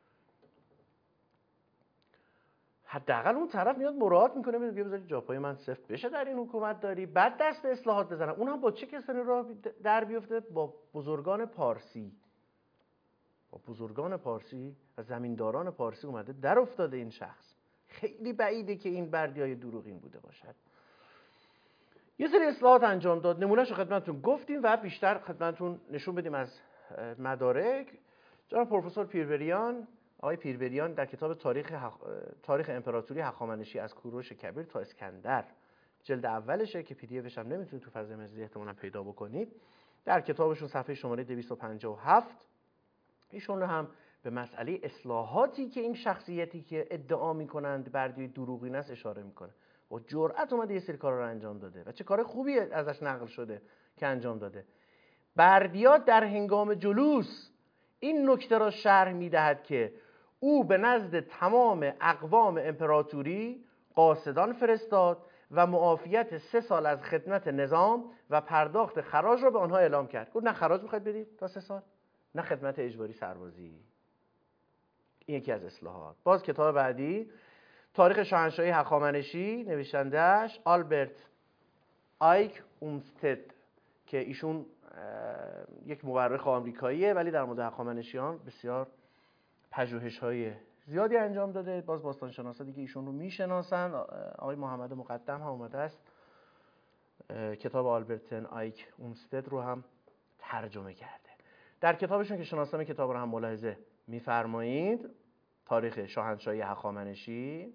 حداقل اون طرف میاد مراعات میکنه، میگه بذارید جاپای من سفت بشه در این حکومت داری، بعد دست به اصلاحات بزنن. اون هم با چه کسانی راه در بیفته؟ با بزرگان پارسی. با بزرگان پارسی و زمینداران پارسی اومده در افتاده این شخص. خیلی بعیده که این بردیای دروغین بوده باشد. یه سری اصلاحات انجام داد، نمونهشو خدمتتون گفتیم و بیشتر خدمتتون نشون بدیم از مدارک. جناب پروفسور پیربریان، آقای پیربریان در کتاب تاریخ امپراتوری هخامنشی از کوروش کبیر تا اسکندر، جلد اولشه که پی دی افش هم نمیتونید تو فضای مجازی احتمالاً پیدا بکنید، در کتابشون صفحه شماره 257 ایشون هم به مسئله اصلاحاتی که این شخصیتی که ادعا میکنند بردی دروغین است اشاره میکنه. با جرأت اومده یه سری کارا رو انجام داده و چه کار خوبی ازش نقل شده که انجام داده. بردیا در هنگام جلوس این نکته را شرح میدهد که او به نزد تمام اقوام امپراتوری قاصدان فرستاد و معافیت 3 سال از خدمت نظام و پرداخت خراج را به آنها اعلام کرد. گفت نه خراج میخواید بدید تا 3 سال، نه خدمت اجباری سربازی. این یکی از اصلاحات. باز کتاب بعدی تاریخ شاهنشاهی هخامنشی، نویسنده‌اش آلبرت آیک اومستد که ایشون یک مورخ آمریکاییه ولی در مورد هخامنشیان بسیار پژوهش‌های زیادی انجام داده. باز باستانشناسا دیگه ایشون رو میشناسن. آقای محمد مقدم هم اومده است کتاب آلبرت آیک اومستد رو هم ترجمه کرده. در کتابشون که شناسنامه کتاب رو هم ملاحظه می‌فرمایید، تاریخ شاهنشاهی هخامنشی،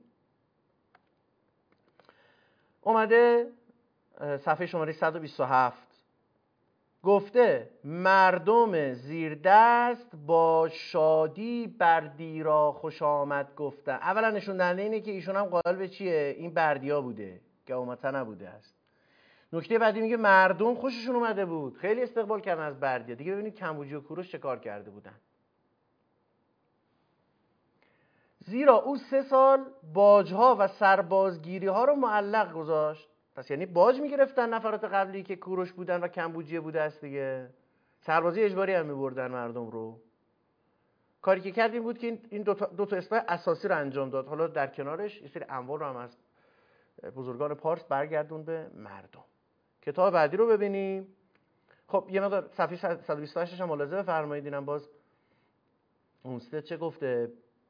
اومده صفحه شماره 127 گفته مردم زیردست با شادی بردی را خوش آمد گفتن. اولا نشون دهنده اینه که ایشون هم قائل به چیه؟ این بردیا بوده، گومتا نبوده است. نکته بعدی میگه مردم خوششون اومده بود، خیلی استقبال کردن از بردیا. دیگه ببینید کمبوجی و کوروش چه کار کرده بودن. زیرا او 3 سال باجها و سربازگیری ها رو معلق گذاشت. پس یعنی باج میگرفتن نفرات قبلی که کوروش بودن و کمبوجیه بوده است دیگه. سربازی اجباری هم میبردن مردم رو. کاری که کرد این بود که این دو تا اصلاح اساسی رو انجام داد. حالا در کنارش یه سری اموال رو هم از بزرگان پارس برگردون به مردم. کتاب بعدی رو ببینیم. خب یه مقدار صفحه 128 هم ملاحظه بفرمایید. اینم باز اومستد چه گفته؟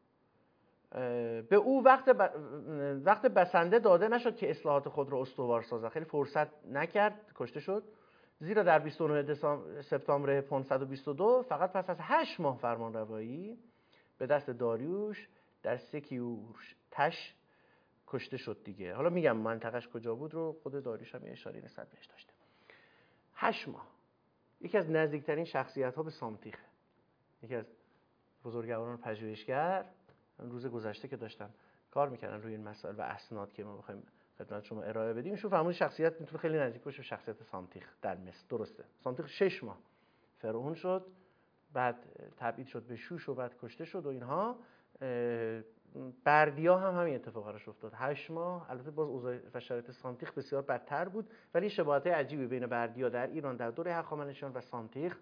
به او وقت بسنده داده نشد که اصلاحات خود را استوار سازد. خیلی فرصت نکرد، کشته شد. زیرا در 29 سپتامبر 522 فقط پس از 8 ماه فرمانروایی به دست داریوش در سکیورتش کشته شد دیگه. حالا میگم منطقش کجا بود رو خود داریوش هم یه اشاره نسبت بهش داشته. 8 ماه. یکی از نزدیکترین شخصیت‌ها به سامتیخ، یکی از بزرگواران پژوهشگر، روز گذشته که داشتن کار میکردن روی این مسائل و اسناد که ما بخوایم خدمت شما ارائه بدیم، ایشون فرمود شخصیت میتونه خیلی نزدیک باشه به شخصیت سامتیخ در مصر. درسته، سامتیخ 6 ماه فرعون شد، بعد تبعید شد به شوش و بعد کشته شد و اینها. بردیا هم همین اتفاق براش افتاد، 8 ماه. البته باز اوضاع و شرایط سامتیخ بسیار بدتر بود، ولی شباهت عجیبی بین بردیا در ایران در دوره هخامنشیان و سامتیخ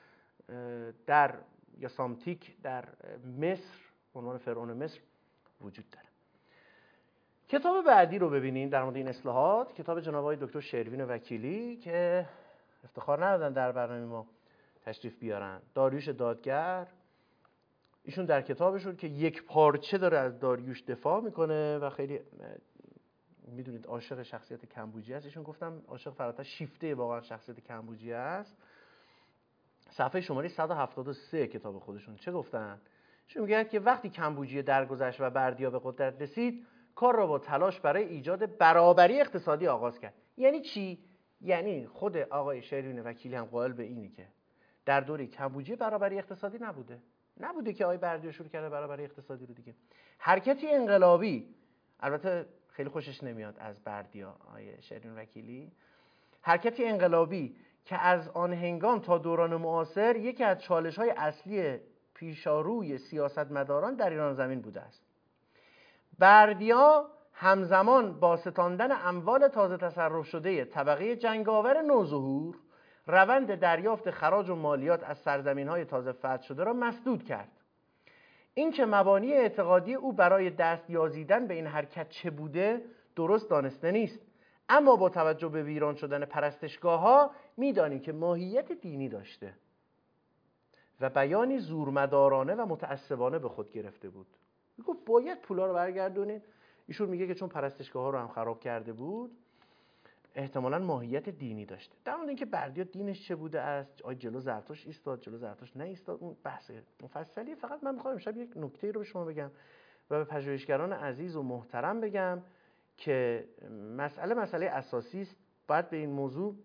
یا سامتیک در مصر به عنوان فرعون مصر وجود داره. کتاب بعدی رو ببینید در مورد این اصلاحات، کتاب جناب آقای دکتر شروین وکیلی که افتخار ندادن در برنامه ما تشریف بیارن. داریوش دادگر، ایشون در کتابشون که یک پارچه داره از داریوش دفاع میکنه و خیلی میدونید عاشق شخصیت کمبوجی است. ایشون گفتم عاشق فراتر شیفته واقعا شخصیت کمبوجی است. صفحه شماره 173 کتاب خودشون چه گفتن؟ ایشون میگه که وقتی کمبوجی درگذشت و بردیا به قدرت رسید، کار را با تلاش برای ایجاد برابری اقتصادی آغاز کرد. یعنی چی؟ یعنی خود آقای شروین وکیلی هم قائل به اینی که در دوره کمبوجی برابری اقتصادی نبوده که آقای بردیا شروع کرده برابری اقتصادی رو دیگه. حرکتی انقلابی، البته خیلی خوشش نمیاد از بردیا آقای شروین وکیلی، حرکتی انقلابی که از آن هنگام تا دوران معاصر یکی از چالش‌های اصلی پیشاروی سیاستمداران در ایران زمین بوده است. بردیا همزمان با ستاندن اموال تازه تصرف شده طبقه جنگاور نوظهور، روند دریافت خراج و مالیات از سرزمین‌های تازه فتح شده را مسدود کرد. این که مبانی اعتقادی او برای دست یازیدن به این حرکت چه بوده درست دانسته نیست، اما با توجه به ویران شدن پرستشگاه‌ها می‌دانیم که ماهیت دینی داشته و بیانی زورمدارانه و متعصبانه به خود گرفته بود. میگه باید پولا رو برگردونید. ایشون میگه که چون پرستشگاه ها رو هم خراب کرده بود احتمالاً ماهیت دینی داشته. در مورد اینکه بردیا دینش چه بوده است، آیا جلو زرتشت ایستاد، جلو زرتشت نایستاد، اون بحث مفصلی. فقط من میخوام امشب یک نکته رو به شما بگم و به پژوهشگران عزیز و محترم بگم که مسئله اساسی است. باید به این موضوع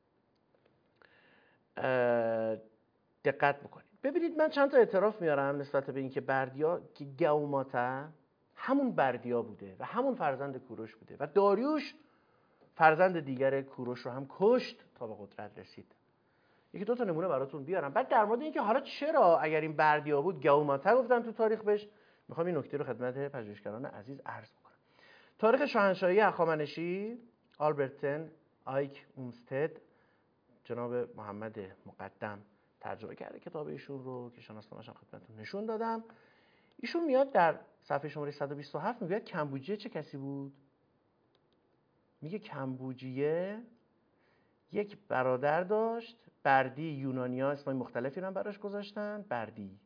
دقت بکنید. ببینید من چند تا اعتراف میارم نسبت به اینکه بردیا که گاوماتا همون بردیا بوده و همون فرزند کوروش بوده و داریوش فرزند دیگر کوروش رو هم کشت تا به قدرت رسید. یکی دو تا نمونه براتون بیارم. بعد در مورد اینکه حالا چرا اگر این بردیا بود گاوماتا گفتن تو تاریخ بهش، میخوام این نکته رو خدمت پژوهشگران عزیز عرض بکنم. تاریخ شاهنشاهی هخامنشی آلبرتن آیک اومستد جناب محمد مقدم ترجمه کرده کتاب ایشون رو که شناسنامه‌اش هم خدمتتون نشون دادم. ایشون میاد در صفحه شماره 127 میگه کمبوجیه چه کسی بود؟ میگه کمبوجیه یک برادر داشت، بردی. یونانی‌ها اسمای مختلفی رو هم براش گذاشتن، بردی.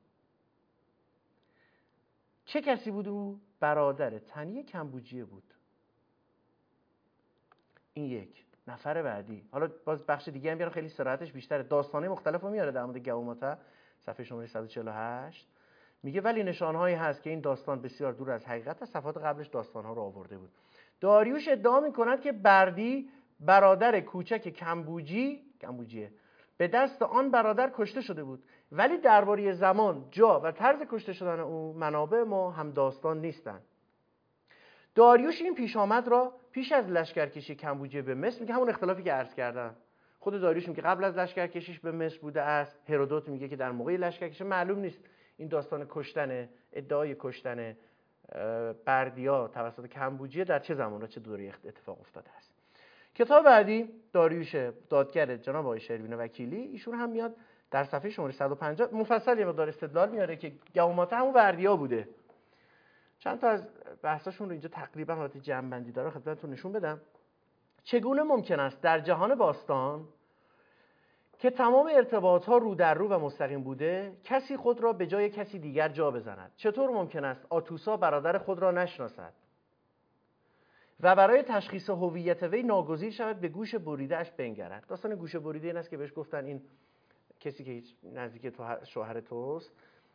چه کسی بود او؟ برادر تنی کمبوجیه بود. این یک. نفر بعدی، حالا باز بخش دیگه هم بیارم خیلی صراحتش بیشتره، داستانه مختلف رو میاره در مورد گاوماتا. صفحه شماره 148 میگه ولی نشانهایی هست که این داستان بسیار دور از حقیقت است. صفحات قبلش داستانها رو آورده بود. داریوش ادعا میکند که بردی برادر کوچک کمبوجیه به دست آن برادر کشته شده بود، ولی درباره زمان، جا و طرز کشته شدن او منابع ما هم داستان نیستند. داریوش این پیش آمد را پیش از لشکرکشی کمبوجیه به مصر، میگه همون اختلافی که عرض کردم، خود داریوش میگه قبل از لشکرکشیش به مصر بوده است، هرودوت میگه که در موقع لشکرکشی. معلوم نیست این داستان کشتن، ادعای کشتن بردیا توسط کمبوجیه در چه زمان و چه دوری اتفاق افتاده است. کتاب بعدی داریوش دادگر جناب آقای شروین وکیلی، ایشون هم میاد در صفحه شماره 150 مفصل یه مقدار استدلال میاره که گاوماتا همون بردیا بوده. چند تا از بحثاشون رو اینجا تقریبا حالت جمع‌بندی داره خدمتتون نشون بدم. چگونه ممکن است در جهان باستان که تمام ارتباط‌ها رو در رو و مستقیم بوده کسی خود را به جای کسی دیگر جا بزند؟ چطور ممکن است آتوسا برادر خود را نشناسد و برای تشخیص هویت وی ناگزیر شود به گوش بریده‌اش بنگرد؟ داستان گوش بریده این است که بهش گفتن این کسی که هیچ نزدیک تو شوهر توست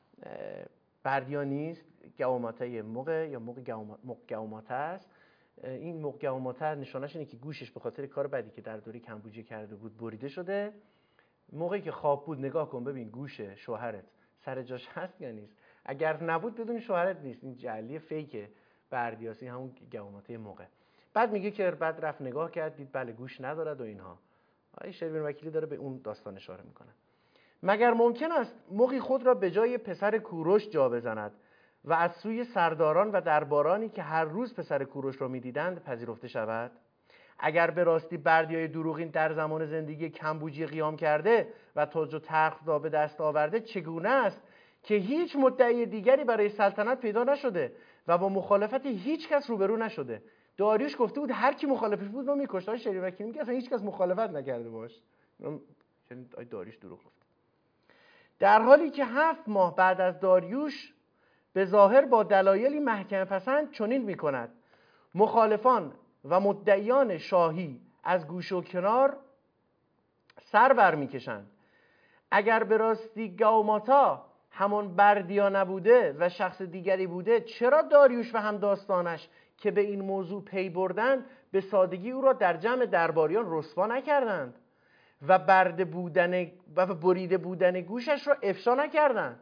بردیا نیست، گاوماتای موقع یا موقع گاوماتا است. این موقع گاوماتا نشانش اینه که گوشش به خاطر کار بدی که در دوره کمبوجیه کرده بود بریده شده. موقعی که خواب بود نگاه کن ببین گوش شوهرت سر جاش هست یا نیست. اگر نبود بدون شوهرت نیست. این جعلی فیک بردیاسی همون گاوماتای موقع. بعد میگه که بعد رفت نگاه کرد دید بله گوش ندارد و اینها. آقای شروین وکیلی داره به اون داستان اشاره میکنه. مگر ممکن است مغی خود را به جای پسر کوروش جا بزند و از سوی سرداران و دربارانی که هر روز پسر کوروش را میدیدند پذیرفته شود؟ اگر به راستی بردیای دروغین در زمان زندگی کمبوجیه قیام کرده و تاج و تخت را به دست آورده، چگونه است که هیچ مدعی دیگری برای سلطنت پیدا نشده و با مخالفت هیچ کس روبرو نشده؟ داریوش گفته بود هر کی مخالفش بود ما می‌کشتیم. شریف وکیلی میگه اصلا هیچ کس مخالفت نکرده باش. یعنی داریوش دروغ گفت. در حالی که 7 ماه بعد از داریوش به ظاهر با دلایلی محکم پسند چنین می‌کند: مخالفان و مدعیان شاهی از گوش و کنار سر بر می‌کشند. اگر به راستی گاوماتا همان بردیا نبوده و شخص دیگری بوده، چرا داریوش و همداستانش که به این موضوع پی بردند به سادگی او را در جمع درباریان رسوا نکردند و بریده بودن گوشش را افشا نکردند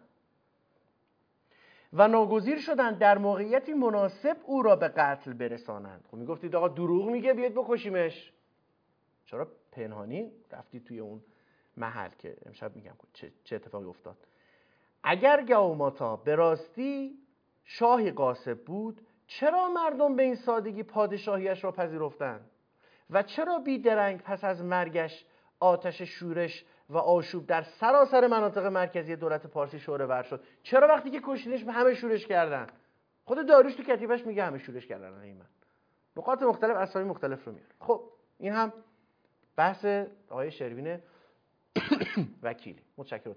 و ناگزیر شدند در موقعیتی مناسب او را به قتل برسانند؟ خب میگفتید آقا دروغ میگه بیاید بکشیمش، چرا پنهانی رفتید توی اون محل که امشب میگم چه اتفاقی افتاد؟ اگر گاوماتا به راستی شاهی غاصب بود، چرا مردم به این سادگی پادشاهیش را پذیرفتند و چرا بیدرنگ پس از مرگش آتش شورش و آشوب در سراسر مناطق مرکزی دولت پارسی شعله ور شد؟ چرا وقتی که کشتینش به همه شورش کردن؟ خود داریوش تو کتیبش میگه همه شورش کردن. من نقاط مختلف اسامی مختلف رو میاره. خب این هم بحث آقای شروین وکیلی. متشکرم.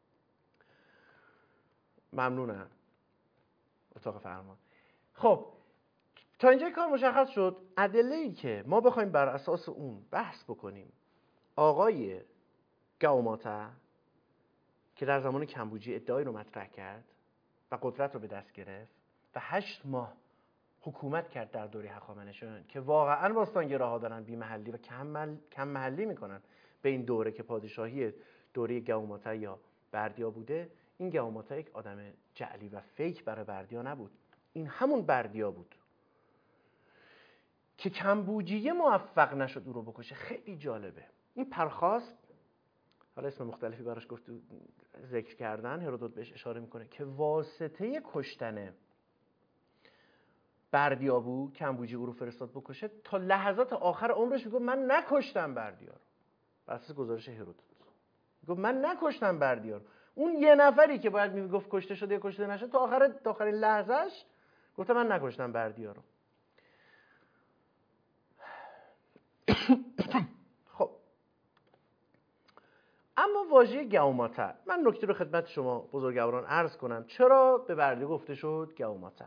ممنونم. اتاق فرمان. خب تا اینجا کار مشخص شد. ادله‌ای که ما بخوایم بر اساس اون بحث بکنیم، آقای گاوماتا که در زمان کمبوجی ادعای رو مطرح کرد و قدرت رو به دست گرفت و 8 ماه حکومت کرد در دوره هخامنشیان که واقعا باستانگراها دارن بی‌محلی و کم محلی میکنن به این دوره که پادشاهی دوره گاوماتا یا بردیا بوده. این گاوماتا یک آدم جعلی و فیک برای بردیا نبود. این همون بردیا بود که کمبوجیه موفق نشد او رو بکشه. خیلی جالبه این پرخاست، حالا اسم مختلفی براش گفت ذکر کردن، هرودوت بهش اشاره میکنه که واسطه کشتن بردیابو کمبوجی او رو فرستاد بکشه. تا لحظات آخر عمرش میگه من نکشتم بردیا رو، بر اساس گزارش هرودوت میگه من نکشتم بردیا رو. اون یه نفری که باید میگفت کشته شده یا کشته نشده تا آخرین لحظهش گفته من نکشتم بردیا رو. خب اما واژه گاوماتا، من نکته رو خدمت شما بزرگواران عرض کنم چرا به بردیا گفته شد گاوماتا.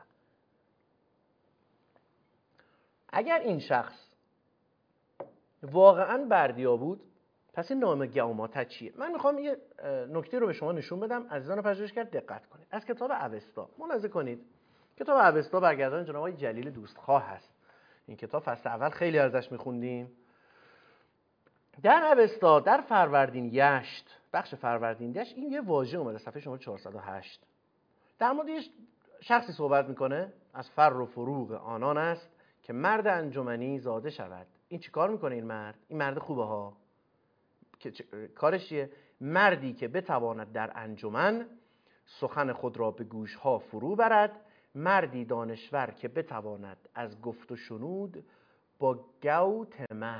اگر این شخص واقعا بردیا بود پس این نام گاوماتا چیه؟ من میخوام یه نکته رو به شما نشون بدم. عزیزان پژوهشگر دقت کنید. از کتاب اوستا ملاحظه کنید. کتاب اوستا برگردان جناب آقای جلیل دوستخواه هست. این کتاب فصل اول خیلی ازش میخوندیم. در اوستا در فروردین یشت، بخش فروردین یشت، این یه واژه اومده صفحه شماره 408 در مورد یه شخصی صحبت میکنه. از فر و فروغ آنان است که مرد انجمنی زاده شود. این چی کار میکنه این مرد؟ این مرد خوبه ها که کارش چیه؟ مردی که بتواند در انجمن سخن خود را به گوشها فرو برد، مردی دانشور که بتواند از گفت و شنود با گوتمه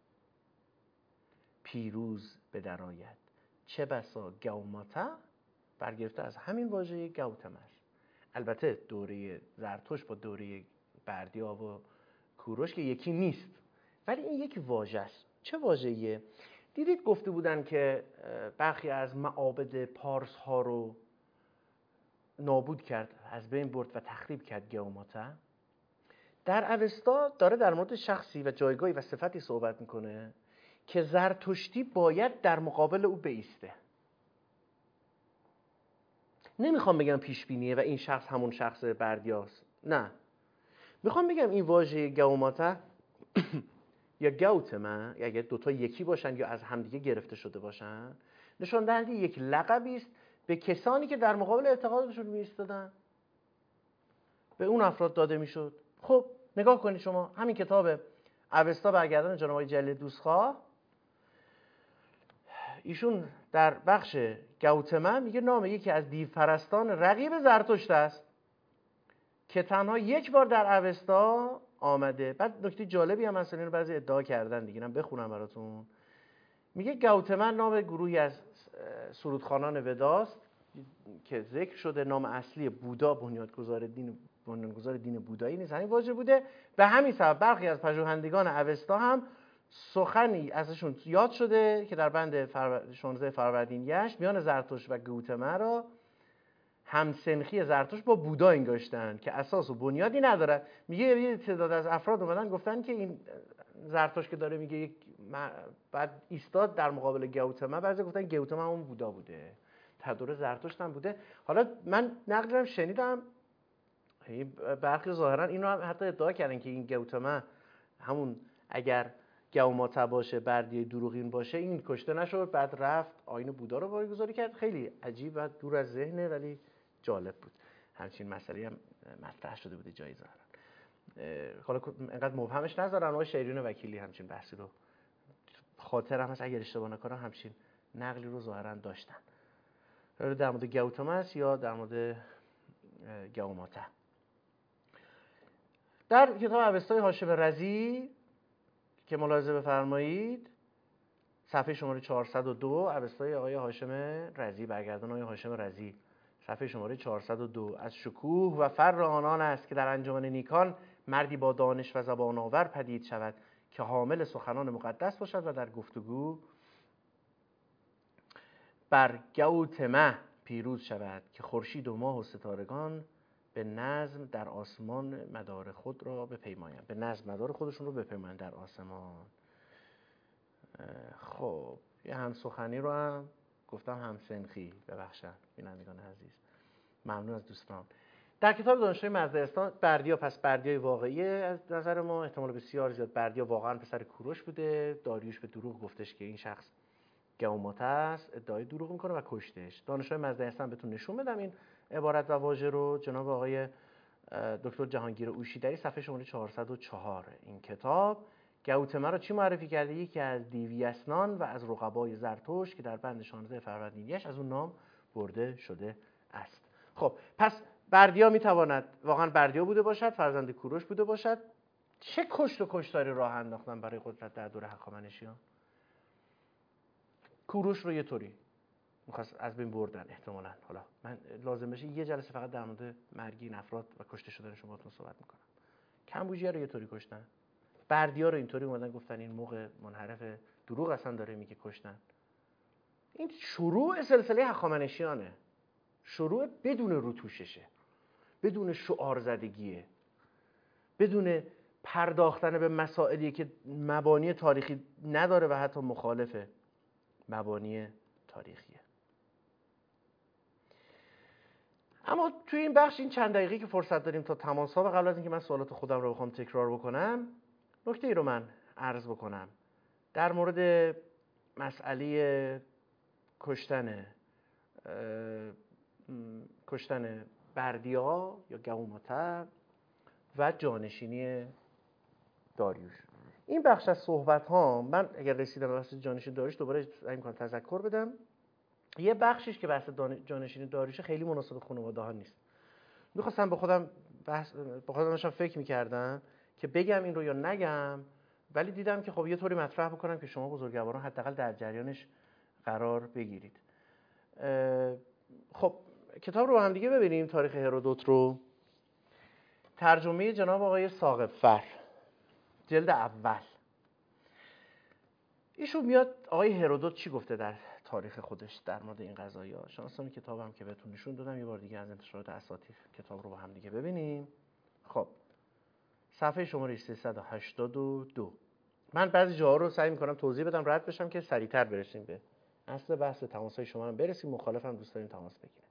پیروز بدرآید. چه بسا گاوماتا برگرفته از همین واژه گوتمه است. البته دوره زرتشت با دوره بردیا و کوروش که یکی نیست، ولی این یک واژه است. چه واژه‌ایه؟ دیدید گفته بودن که برخی از معابد پارس ها رو نابود کرد، از بین برد و تخریب کرد گاوماتا. در اوستا داره در مورد شخصی و جایگاهی و صفتی صحبت میکنه که زرتشتی باید در مقابل او بایسته. نمیخوام بگم پیش بینیه و این شخص همون شخص بردیاست، نه، میخوام بگم این واژه گاوماتا یا گوتمه اگر دوتا یکی باشن یا از همدیگه گرفته شده باشن، نشان دهنده یک لقبی است به کسانی که در مقابل اعتقادشون میایستادن، به اون افراد داده میشد. خب نگاه کنید شما همین کتاب اوستا برگردان جناب آقای جلیل دوستخواه، ایشون در بخش گوتمه میگه نام یکی از دیوپرستان رقیب زرتشت است که تنها یک بار در اوستا آمده. بعد نکته جالبی هم هست، اینو بعضی ادعا کردن دیگه، من بخونم براتون. میگه گوتمه نام گروهی از سرودخوانان وداست که ذکر شده. نام اصلی بودا بنیانگذار دین بودایی نیست، همین واژه بوده. به همین سبب برخی از پژوهندگان اوستا هم سخنی ازشون یاد شده که در بند 16 فروردین یشت میان زرتشت و گوتمه را همسنخی زرتشت با بودا انگاشتن که اساس و بنیادی نداره. میگه یه تعداد از افراد اومدن گفتن که این زرتشت که داره میگه بعد ایستاد در مقابل گوتمه، بعضی گفتن گوتمه اون بودا بوده، در دوره زرتشت هم بوده. حالا من نقلم شنیدم برخی ظاهرا اینو هم حتی ادعا کردن که این گوتمه همون اگر گاوماتا باشه بردی دروغین باشه این کشته نشد، بعد رفت آیین بودا رو واگذاری کرد. خیلی عجیب و دور از ذهنه ولی جالب بود. همچین مسئله هم مطرح شده بوده جایی ظاهرا. حالا اینقدر مبهمش نذارن. آقای شیریان وکیلی همچین بحثی رو خاطرم هست اگر اشتباه نکنم همچین نقلی رو ظاهرا داشتن در مورد گوتمه است یا در مورد گاوماتا. در کتاب اوستای هاشم رضی که ملاحظه بفرمایید صفحه شماره 402 اوستای آقای هاشم رضی، برگردان آقای هاشم رضی، صفحه شماره 402. از شکوه و فر آنان است که در انجمن نیکان مردی با دانش و زبان آور پدید شود که حامل سخنان مقدس باشد و در گفتگو بر گوتمه پیروز شود که خورشید و ماه و ستارگان به نظم در آسمان مدار خود را بپیمایند. به نظم مدار خودشون رو بپیمایند در آسمان. خب یه هم سخنی رو هم گفتم هم سنخی، ببخشن بینندگان عزیز، ممنون از دوستان. در کتاب دانشجوی مزدستان بردیا، پس بردیای واقعی از نظر ما احتمال بسیار زیاد بردیا واقعا پسر کوروش بوده. داریوش به دروغ گفتش که این شخص گئوماته است، ادعای دروغ میکنه و کشتهش. دانشجوی مزدستان بهتون نشون بدم این عبارت و واژه رو. جناب آقای دکتر جهانگیر اوشیدری صفحه شماره 404 این کتاب گئوتمه رو چی معرفی کرده؟ یکی از دیویسنان و از رقبای زرتشت که در بند 16 فروردین از اون نام برده شده است. خب پس بردیا میتواند واقعا بردیا بوده باشد، فرزند کوروش بوده باشد. چه کشت و کشتاری راه انداختن برای قدرت در دوره هخامنشیان؟ کوروش رو یه طوری می‌خواست از بین بردن احتمالاً. حالا من لازم بشه یه جلسه فقط در مورد مرگ این افراد و کشته شدنشون باهاتون صحبت میکنم. کمبوجیه رو یه طوری کشتن، بردیا رو اینطوری اومدن گفتن این موقع منحرف دروغ اصلا داره میگه کشتن. این شروع سلسله هخامنشیانه، شروع بدون روتوششه، بدون شعار زدگیه، بدون پرداختن به مسائلی که مبانی تاریخی نداره و حتی مخالف مبانی تاریخیه. اما توی این بخش، این چند دقیقه که فرصت داریم تا تماس‌ها و قبل از اینکه من سوالات خودم رو بخوام تکرار بکنم، نکته ای رو من عرض بکنم در مورد مسئله کشتن بردیا یا گئوماته و جانشینی داریوش. این بخش از صحبت ها من اگر رسیدم به بحث جانشینی داریوش دوباره سعی می‌کنم تذکر بدم. یه بخشش که بحث جانشینی داریوش خیلی مناسب خانواده ها نیست. میخواستم به خودم داشتم فکر میکردم که بگم این رو یا نگم، ولی دیدم که خب یه طوری مطرح بکنم که شما بزرگواران حداقل در جریانش قرار بگیرید. خب کتاب رو با هم دیگه ببینیم، تاریخ هرودوت رو. ترجمه جناب آقای ثاقب‌فر، جلد اول. ایشون میاد آقای هرودوت چی گفته در تاریخ خودش در مورد این قضایا. شناسان کتابم که بهتون نشون دادم، یه بار دیگه از انتشارات اساطیر کتاب رو با هم دیگه ببینیم. خب صفحه شماره 382. من بعضی جاها رو سعی می‌کنم توضیح بدم رد بشم که سریعتر برسیم به اصل بحث. تماس‌های شما هم برسیم، مخالفم دوست داریم تماس بگیریم.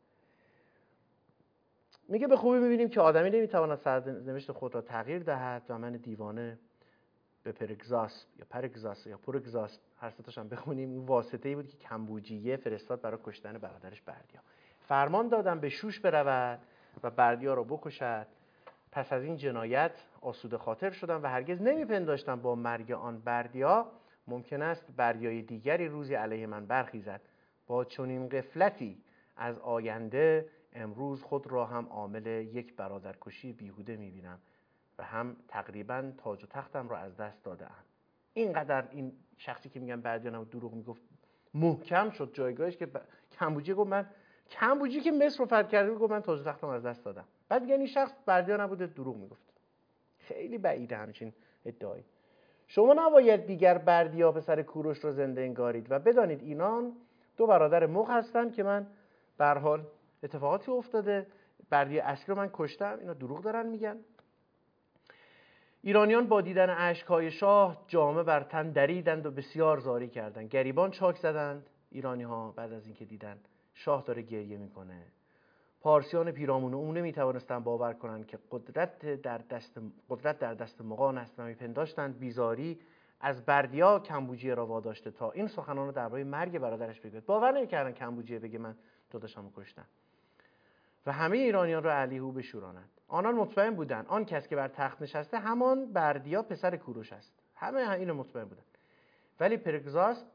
میگه به خوبی می‌بینیم که آدمی نمی‌تواند سرنوشت خود را تغییر دهد و من دیوانه به پرگزاس یا پرگزاس یا پرگزاس هر ستاش هم بخونیم، اون واسطه‌ای بود که کمبوجیه فرستاد برای کشتن برادرش بردیا. فرمان دادم به شوش برود و بردیا را بکشد. پس از این جنایت آسوده خاطر شدم و هرگز نمیپنداشتم با مرگ آن بردیا ممکن است بردیای دیگری روزی علیه من برخیزد. با چنین غفلتی از آینده امروز خود را هم عامل یک برادرکشی بیهوده میبینم و هم تقریبا تاج و تختم را از دست دادم. اینقدر این شخصی که میگم بردیا نبود دروغ میگفت محکم شد جایگاهش که کمبوجی گفت من، کمبوجی که مصر رو فتح کرده گفت من تاج و تختم از دست دادم. بعد میگن این شخص بردیا نبوده دروغ میگفت. خیلی بعیده همچین ادعایی. شما نباید دیگر بردیا پسر کوروش رو زنده انگارید و بدانید اینان دو برادر مغ هستند که من به هر حال اتفاقاتی افتاده، بردیا اصلی رو من کشتم، اینا دروغ دارن میگن. ایرانیان با دیدن اشک‌های شاه جامه بر تن دریدند و بسیار زاری کردند. گریبان چاک زدند ایرانی‌ها بعد از اینکه دیدن شاه داره گریه میکنه. پارسیان پیرامون او نمیتوانستند باور کنند که قدرت در دست مغان است و میپنداشتند بیزاری از بردیا کمبوجیه را واداشته تا این سخنان رو درباره مرگ برادرش بگوید. باور نمی‌کردن کمبوجیه بگه من داداشمو کشتم و همه ایرانیان را علیهو بشورانند. آنان مطمئن بودند آن کس که بر تخت نشسته همان بردیا پسر کوروش است. همه اینو مطمئن بودند. ولی پرگزاس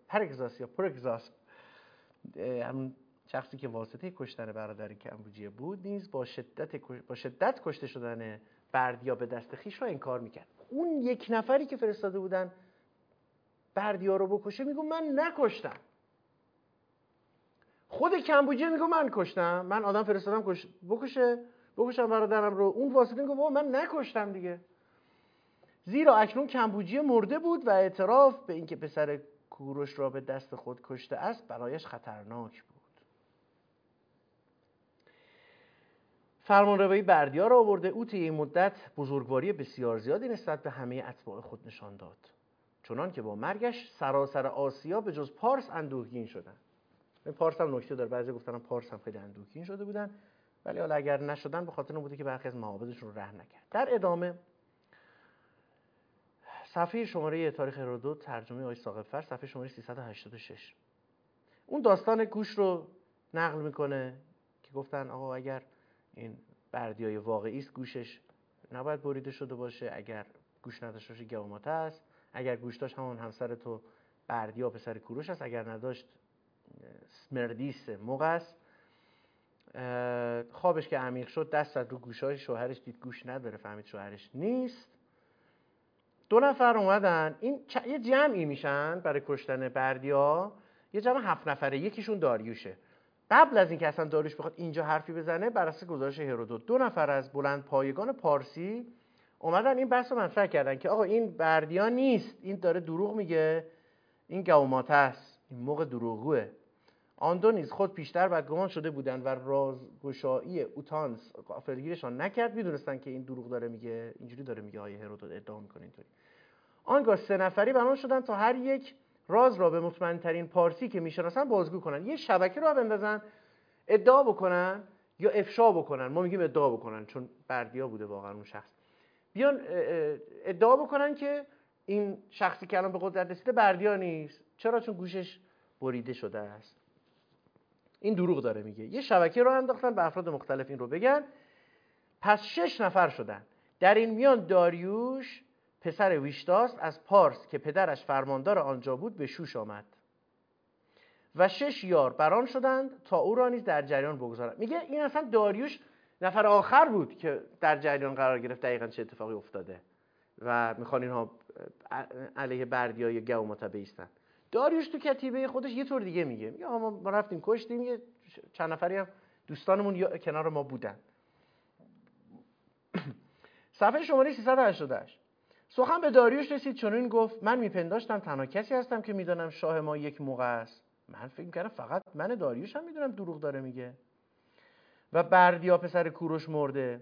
همون شخصی که واسطه کشتن برادر کمبوجیه بود نیز با شدت کشته شدن بردیا به دست خویش را انکار میکرد. اون یک نفری که فرستاده بودن بردیا رو بکشه میگه من نکشتم. خود کمبوجیه میگه من کشتم، من آدم فرستادم بکشم برادرم رو. اون واسطه میگه بابا من نکشتم دیگه. زیرا اکنون کمبوجیه مرده بود و اعتراف به اینکه پسر کوروش را به دست خود کشته است برایش خطرناک بود. فرمانروایی بردیا را آورده. او طی این مدت بزرگواری بسیار زیادی نسبت به همه اتباع خود نشان داد، چنان که با مرگش سراسر آسیا به جز پارس اندوهگین شدند. پارس هم نکته داره، بعضی گفتن پارس هم خیلی اندوهگین شده بودن، ولی حالا اگر نشدن به خاطر اون بوده که برخی از معابدشون رو رهن نکرد. در ادامه صفحه شماره تاریخ هرودوت، ترجمه آقای ثاقب‌فر، صفحه شماره 386، اون داستان گوش رو نقل میکنه که گفتن آقا اگر این بردیای واقعی است گوشش نباید بریده شده باشه، اگر گوش نداشته باشه گوماته است، اگر گوش داشت همون همسر تو بردیا پسر کوروش است، اگر نداشت سمردیس موقع است. خوابش که عمیق شد دست زد رو گوشای شوهرش، دید گوش نداره، فهمید شوهرش نیست. 2 نفر اومدن، این یه جمعی میشن برای کشتن بردیا، یه جمع 7 نفره، یکیشون داریوشه. قبل از اینکه اصلا داریوش بخواد اینجا حرفی بزنه، بر اساس گزارش هرودوت 2 نفر از بلند پایگان پارسی اومدن این بحث رو مطرح کردن که آقا این بردیا نیست، این داره دروغ میگه، این گوماته است، این موقع دروغگوه. آن دو نیز خود پیشتر بدگمان شده بودند و رازگشایی اوتانس غافلگیرشان نکرد، میدونستن که این دروغ داره میگه، اینجوری داره میگه، آیه هرودوت ادعا میکنه اینطوری. آنگاه 3 نفری بنا شدن تا هر یک راز را به مطمئن ترین پارسی که میشناسن بازگو کنن، یه شبکه را بندازن، ادعا بکنن یا افشا بکنن. ما میگیم ادعا بکنن چون بردیا بوده واقعا اون شخص. بیان ادعا بکنن که این شخصی که الان به قدرت رسیده بردیا نیست. چرا؟ چون گوشش بریده شده است. این دروغ داره میگه. یه شبکه رو انداختن به افراد مختلف این رو بگن. پس 6 نفر شدن. در این میان داریوش پسر ویشتاس از پارس که پدرش فرماندار آنجا بود به شوش آمد و 6 یار بران شدند تا او را نیز در جریان بگذارند. میگه این اصلا داریوش نفر آخر بود که در جریان قرار گرفت دقیقاً چه اتفاقی افتاده و میخوان اینها علیه بردیا یا گوماته بایستن. داریوش تو کتیبه خودش یه طور دیگه میگه ما رفتیم کشتیم، یه چند نفری هم دوستانمون کنار ما بودن. صفحه شماره 388. سخن به داریوش رسید چنین گفت: من میپنداشتم تنها کسی هستم که میدانم شاه ما یک موقع است. من فکر میکردم فقط من داریوش هم میدونم دروغ داره میگه و بردیا پسر کوروش مرده.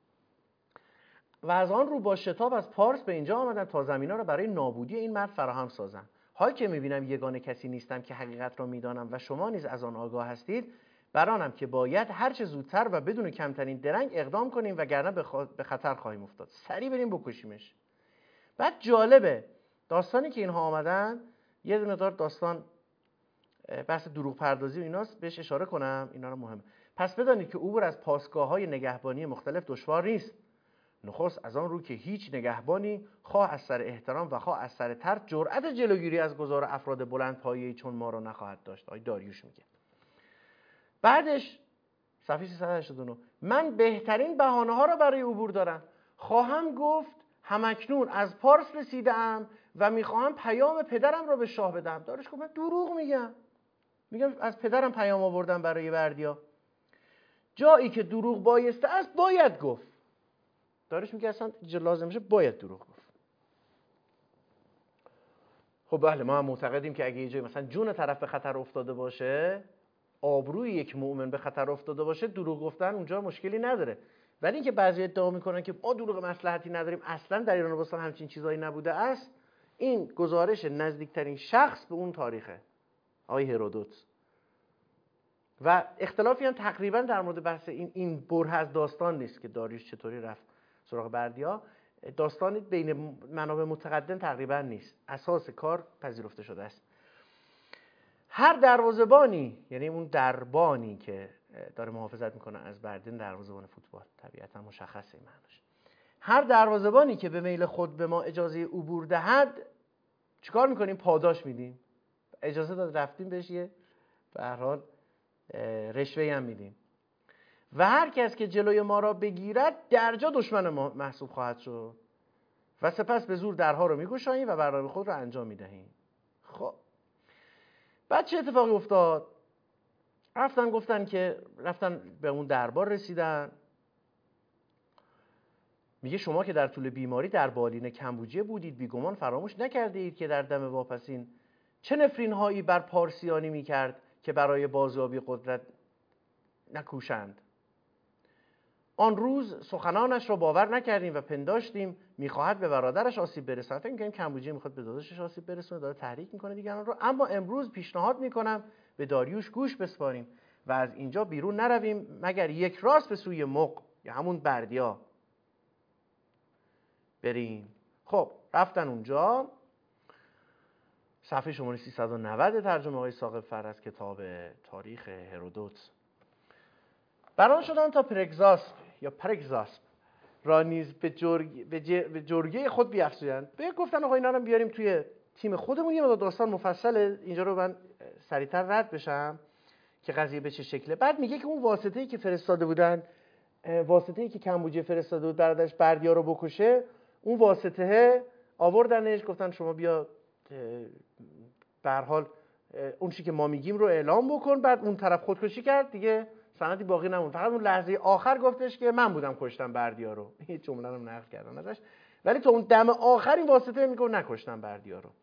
و از آن رو با شتاب از پارس به اینجا آمدن تا زمینا را برای نابودی این مرد فراهم سازند. حال که میبینم یگانه کسی نیستم که حقیقت را میدانم و شما نیز از آن آگاه هستید، برانم که باید هر چه زودتر و بدون کمترین درنگ اقدام کنیم وگرنه به خطر خواهیم افتاد. سریع بریم بکشیمش. بعد جالبه داستانی که اینها آمدن، یه مقدار داستان بحث دروغ پردازی و ایناست، بهش اشاره کنم، اینا رو مهمه. پس بدانید که عبور از پاسگاه‌های نگهبانی مختلف دشوار نیست. نخست از آن رو که هیچ نگهبانی خواه از سر احترام و خواه از سر ترس جرأت جلوگیری از گذار افراد بلند پایه‌ای چون ما را نخواهد داشت. آقای داریوش میگه. بعدش صفحه 389 من بهترین بهانه‌ها را برای عبور دارم. خواهم گفت همکنون از پارس رسیدم و میخواهم پیام پدرم را به شاه بدم. داریوش گفت من دروغ میگم از پدرم پیام آوردم برای بردیا. جایی که دروغ بایسته است باید گفت. داریوش میگه اصلا لازم میشه باید دروغ گفت. خب بله، ما هم معتقدیم که اگه یه جایی مثلا جون طرف به خطر افتاده باشه، آبروی یک مؤمن به خطر افتاده باشه، دروغ گفتن اونجا مشکلی نداره. ولی اینکه بعضی ادعا میکنن که ما دروغ مصلحتی نداریم، اصلا در ایران باستان همچین چیزایی نبوده است، این گزارش نزدیکترین شخص به اون تاریخه، آقای هرودوت. و اختلافی هم تقریبا در مورد بحث این بره از داستان نیست که داریوش چطوری رفت سراغ بردیا. داستانی بین منابع متقدم تقریبا نیست، اساس کار پذیرفته شده است. هر دروازه‌بانی، یعنی اون دربانی که داره محافظت میکنه از بردین، دروازه‌بان فوتبال طبیعتا مشخصه معناش، هر دروازه‌بانی که به میل خود به ما اجازه عبور دهد چیکار میکنیم؟ پاداش میدیم. اجازه داد رفتیم بهش، یه به هر حال رشوه‌ای هم میدیم. و هر کس که جلوی ما را بگیرد درجا دشمن ما محسوب خواهد شد و سپس به زور درها رو میگشاییم و برنامه خود را انجام میدهیم. خب بعد چه اتفاقی افتاد؟ رفتن به اون دربار رسیدن. میگه شما که در طول بیماری در بالین کمبوجیه بودید، بیگمان فراموش نکرده اید که در دم واپسین چه نفرین هایی بر پارسیانی میکرد که برای بازیابی قدرت نکوشند. آن روز سخنانش را باور نکردیم و پنداشتیم میخواهد به برادرش آسیب برساند. فکر می‌کنیم کمبوجیه میخواد به داداشش آسیب برسونه، داره تحریک میکنه دیگران رو. اما امروز پیشنهاد میکنم به داریوش گوش بسپاریم و از اینجا بیرون نرویم مگر یک راست به سوی مغ یا همون بردیا بریم. خب رفتن اونجا. صفحه شماره 390 ترجمه آقای ثاقب فر از کتاب تاریخ هرودوت. بران شدن تا پرگزاسپ یا پرگزاسپ را نیز به جرگه خود بیفزایند. به گفتن آقا اینا رو بیاریم توی تیم خودمون. یه مقدار داستان مفصله، اینجا رو من سریعتر رد بشم که قضیه به چه شکله. بعد میگه که اون واسطه‌ای که فرستاده بودن، واسطه‌ای که کمبوجیه فرستاده بود برادرش بردیا رو بکشه، اون واسطه آوردنش گفتن شما بیا به هر حال اون چیزی که ما میگیم رو اعلام بکن. بعد اون طرف خودکشی کرد دیگه، سندی باقی نموند. فقط اون لحظه آخر گفتش که من بودم کشتم بردیا رو. این جمله رو نقل کردن ازش، ولی تو اون دم آخر این واسطه میگه نکشتم بردیا رو.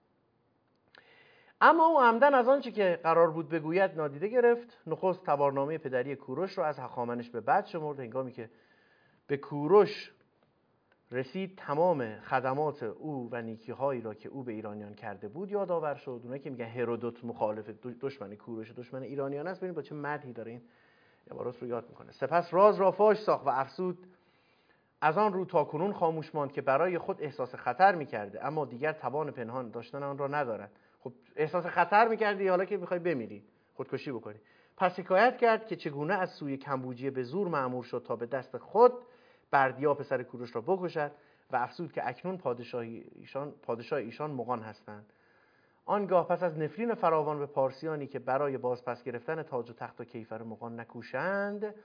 اما او عمدن از آنچه که قرار بود بگوید نادیده گرفت. نخست تبارنامه پدری کوروش رو از هخامنش به بعد شمرد. هنگامی که به کوروش رسید تمام خدمات او و نیکی‌هایی را که او به ایرانیان کرده بود یادآور شد. اونایی که میگن هرودوت مخالف دشمن کوروش دشمن ایرانیان است، ببینید با چه مدحی داره این عبارات رو یاد میکنه. سپس راز را فاش ساخت و افسود از آن رو تا کنون خاموش ماند که برای خود احساس خطر میکرده اما دیگر توان پنهان داشتن آن را ندارد. خب احساس خطر میکردی، حالا که میخوای بمیری خودکشی بکنی. پس حکایت کرد که چگونه از سوی کمبوجیه به زور مأمور شد تا به دست خود بردیا پسر کوروش را بکشد و افسود که اکنون پادشاه ایشان مغان هستند. آنگاه پس از نفرین فراوان به پارسیانی که برای بازپس گرفتن تاج و تخت و کیفر مغان نکوشند،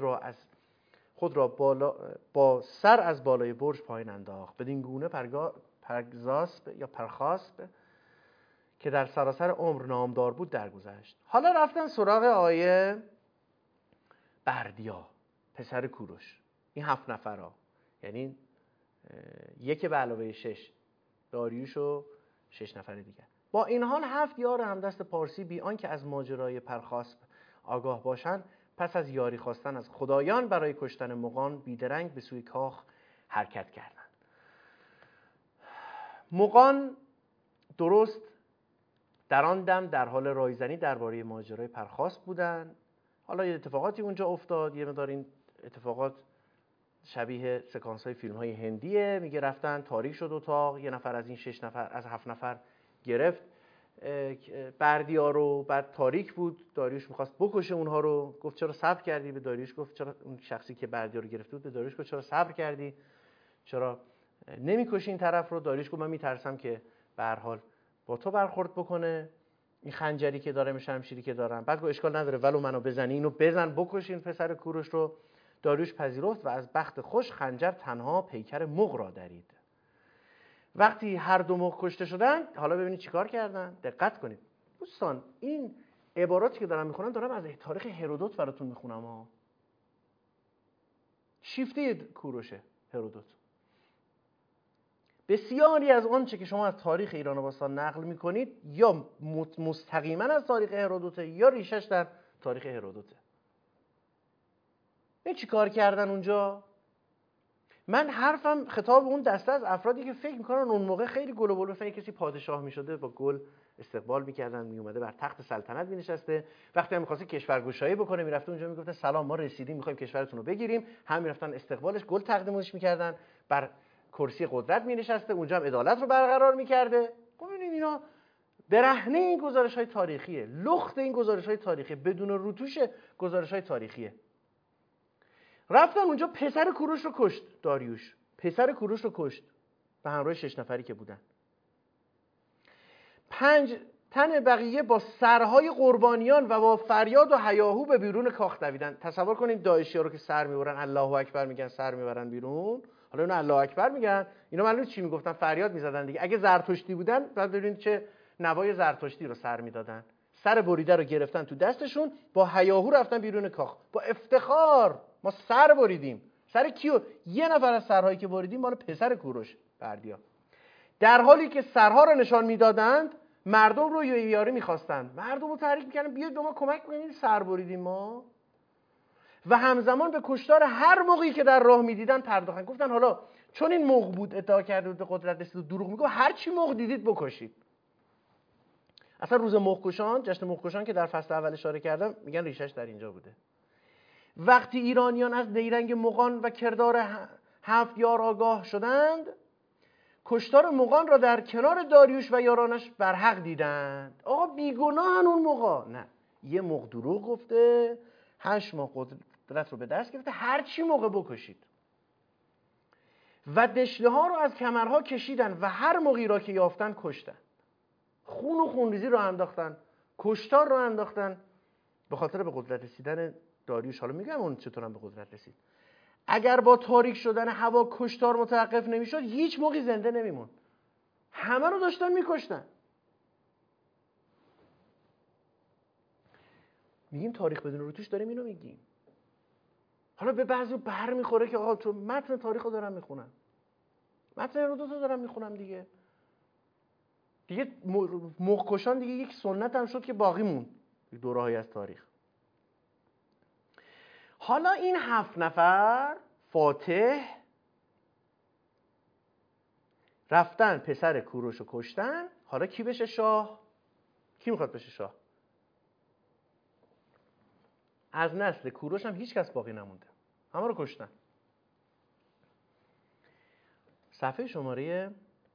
خود را با سر از بالای برج پایین انداخت. بدین گونه پرگزاسپ یا پرخاسپ که در سراسر عمر نامدار بود درگذشت. حالا رفتن سراغ آیه بردیا پسر کوروش. این 7 نفرها، یعنی 1 به علاوه 6 داریوش و 6 نفر دیگر. با این حال 7 یار همدست پارسی بی آنکه از ماجرای پرخاسپ آگاه باشند پس از یاری خواستن از خدایان برای کشتن مغان بیدرنگ به سوی کاخ حرکت کردند. مغان درست در آن دم در حال رایزنی درباره ماجرای پرخاسپ بودند. حالا یه اتفاقاتی اونجا افتاد، یه مقدار این اتفاقات شبیه سکانس های فیلم های هندیه. میگه رفتن تاریک شد اتاق، یه نفر از این 6 نفر از 7 نفر گرفت بردیا رو، بعد تاریک بود، داریوش میخواست بکشه اونها رو. گفت چرا صبر کردی؟ به داریوش گفت چرا، اون شخصی که بردیا رو گرفته بود به داریوش گفت چرا صبر کردی؟ چرا نمیکشی این طرف رو؟ داریوش گفت من میترسم که به هر حال با تو برخورد بکنه، این خنجری که دارم، شمشیری که دارم. بعد گفت اشکال نداره ولو منو بزنی، اینو بزن بکشین پسر کوروش رو. داریوش پذیرفت و از بخت خوش خنجر تنها پیکر مغ را درید. وقتی هر دو مغ کشته شدن، حالا ببینید چیکار کردن. دقت کنید دوستان، این عباراتی که دارم میخونم دارم از تاریخ هرودوت براتون میخونم ها. شیفته کوروشه هرودوت. بسیاری از آنچه که شما از تاریخ ایران باستان نقل میکنید یا مستقیما از تاریخ هرودوت یا ریشش در تاریخ هرودوته. این چی کار کردن اونجا؟ من حرفم خطاب اون دسته از افرادی که فکر میکنن اون موقع خیلی گل و بل، مثلا کسی پادشاه میشده با گل استقبال میکردن، میومده بر تخت سلطنت مینشسته، وقتی هم میخواسته کشورگشایی بکنه میرفته اونجا میگفته سلام ما رسیدیم میخوایم کشورتون رو بگیریم، هم میرفتن استقبالش، گل تقدیمش میکردن، بر کرسی قدرت مینشسته، اونجا هم عدالت رو برقرار میکرده. ببینید اینا برهنه این گزارش‌های تاریخیه، لخت این گزارش‌های تاریخی، بدون روتوش گزارش‌های تاریخیه. رفتن اونجا پسر کوروش رو کشت داریوش، پسر کوروش رو کشت به همراه 6 نفری که بودن. 5 تن بقیه با سرهای قربانیان و با فریاد و هیاهو به بیرون کاخ دویدن. تصور کنید داعشی‌ها رو که سر میبرن الله اکبر میگن، سر میبرن بیرون. حالا اینا الله اکبر میگن، اینا معلومه چی میگفتن، فریاد میزدن دیگه. اگه زرتشتی بودن بعد ببینید چه نوای زرتشتی رو سر میدادن. سر بریده رو گرفتن تو دستشون، با هیاهو رفتن بیرون کاخ با افتخار. ما سر بریدیم. سر کیو؟ یه نفر از سرهایی که بریدیم مال پسر کوروش بردیا. در حالی که سرها رو نشان میدادند مردم رو یاری میخواستند، مردم رو تحریک میکردن بیاید به ما کمک کنید، سر بریدیم ما. و همزمان به کشتار هر موقعی که در راه میدیدن پرداختن. گفتن حالا چون این موق بود ادعا کرده بود به قدرت رسید و دروغ میگه، هر چی موق دیدید بکشید. اصلا روز موق‌کشان، جشن موق‌کشان که در فصل اول اشاره کردم، میگن ریشش در اینجا بوده. وقتی ایرانیان از نیرنگ مغان و کردار 7 یار آگاه شدند، کشتار مغان را در کنار داریوش و یارانش برحق دیدند. آقا بیگناهن اون موقع. نه، یه موقع دروغ گفته، 8 ماه قدرت رو به دست گرفته، هر چی موقع بکشید. و دشله ها رو از کمرها کشیدن و هر موقعی را که یافتن کشتن. خون و خونریزی رو انداختن، کشتار رو انداختن به خاطر به قدرت رسیدن داریوش. حالا میگم اون چطورم به قدرت رسید. اگر با تاریک شدن هوا کشتار متوقف نمیشد، هیچ موقعی زنده نمیمون. همه رو داشتن میکشتن. میگیم تاریخ بدون روتوش داریم اینو میگیم. حالا به بعضی بر میخوره که آقا تو متن تاریخ رو دارم میخونم، متن هرودوت رو دارم میخونم دیگه موق‌کشان دیگه یک سنت هم شد که باقی موند دوره‌ای از تاریخ. حالا این 7 نفر فاتح رفتن پسر کوروش رو کشتن. حالا کی بشه شاه؟ کی میخواد بشه شاه؟ از نسل کوروش هم هیچ کس باقی نمونده، همه رو کشتن. صفحه شماره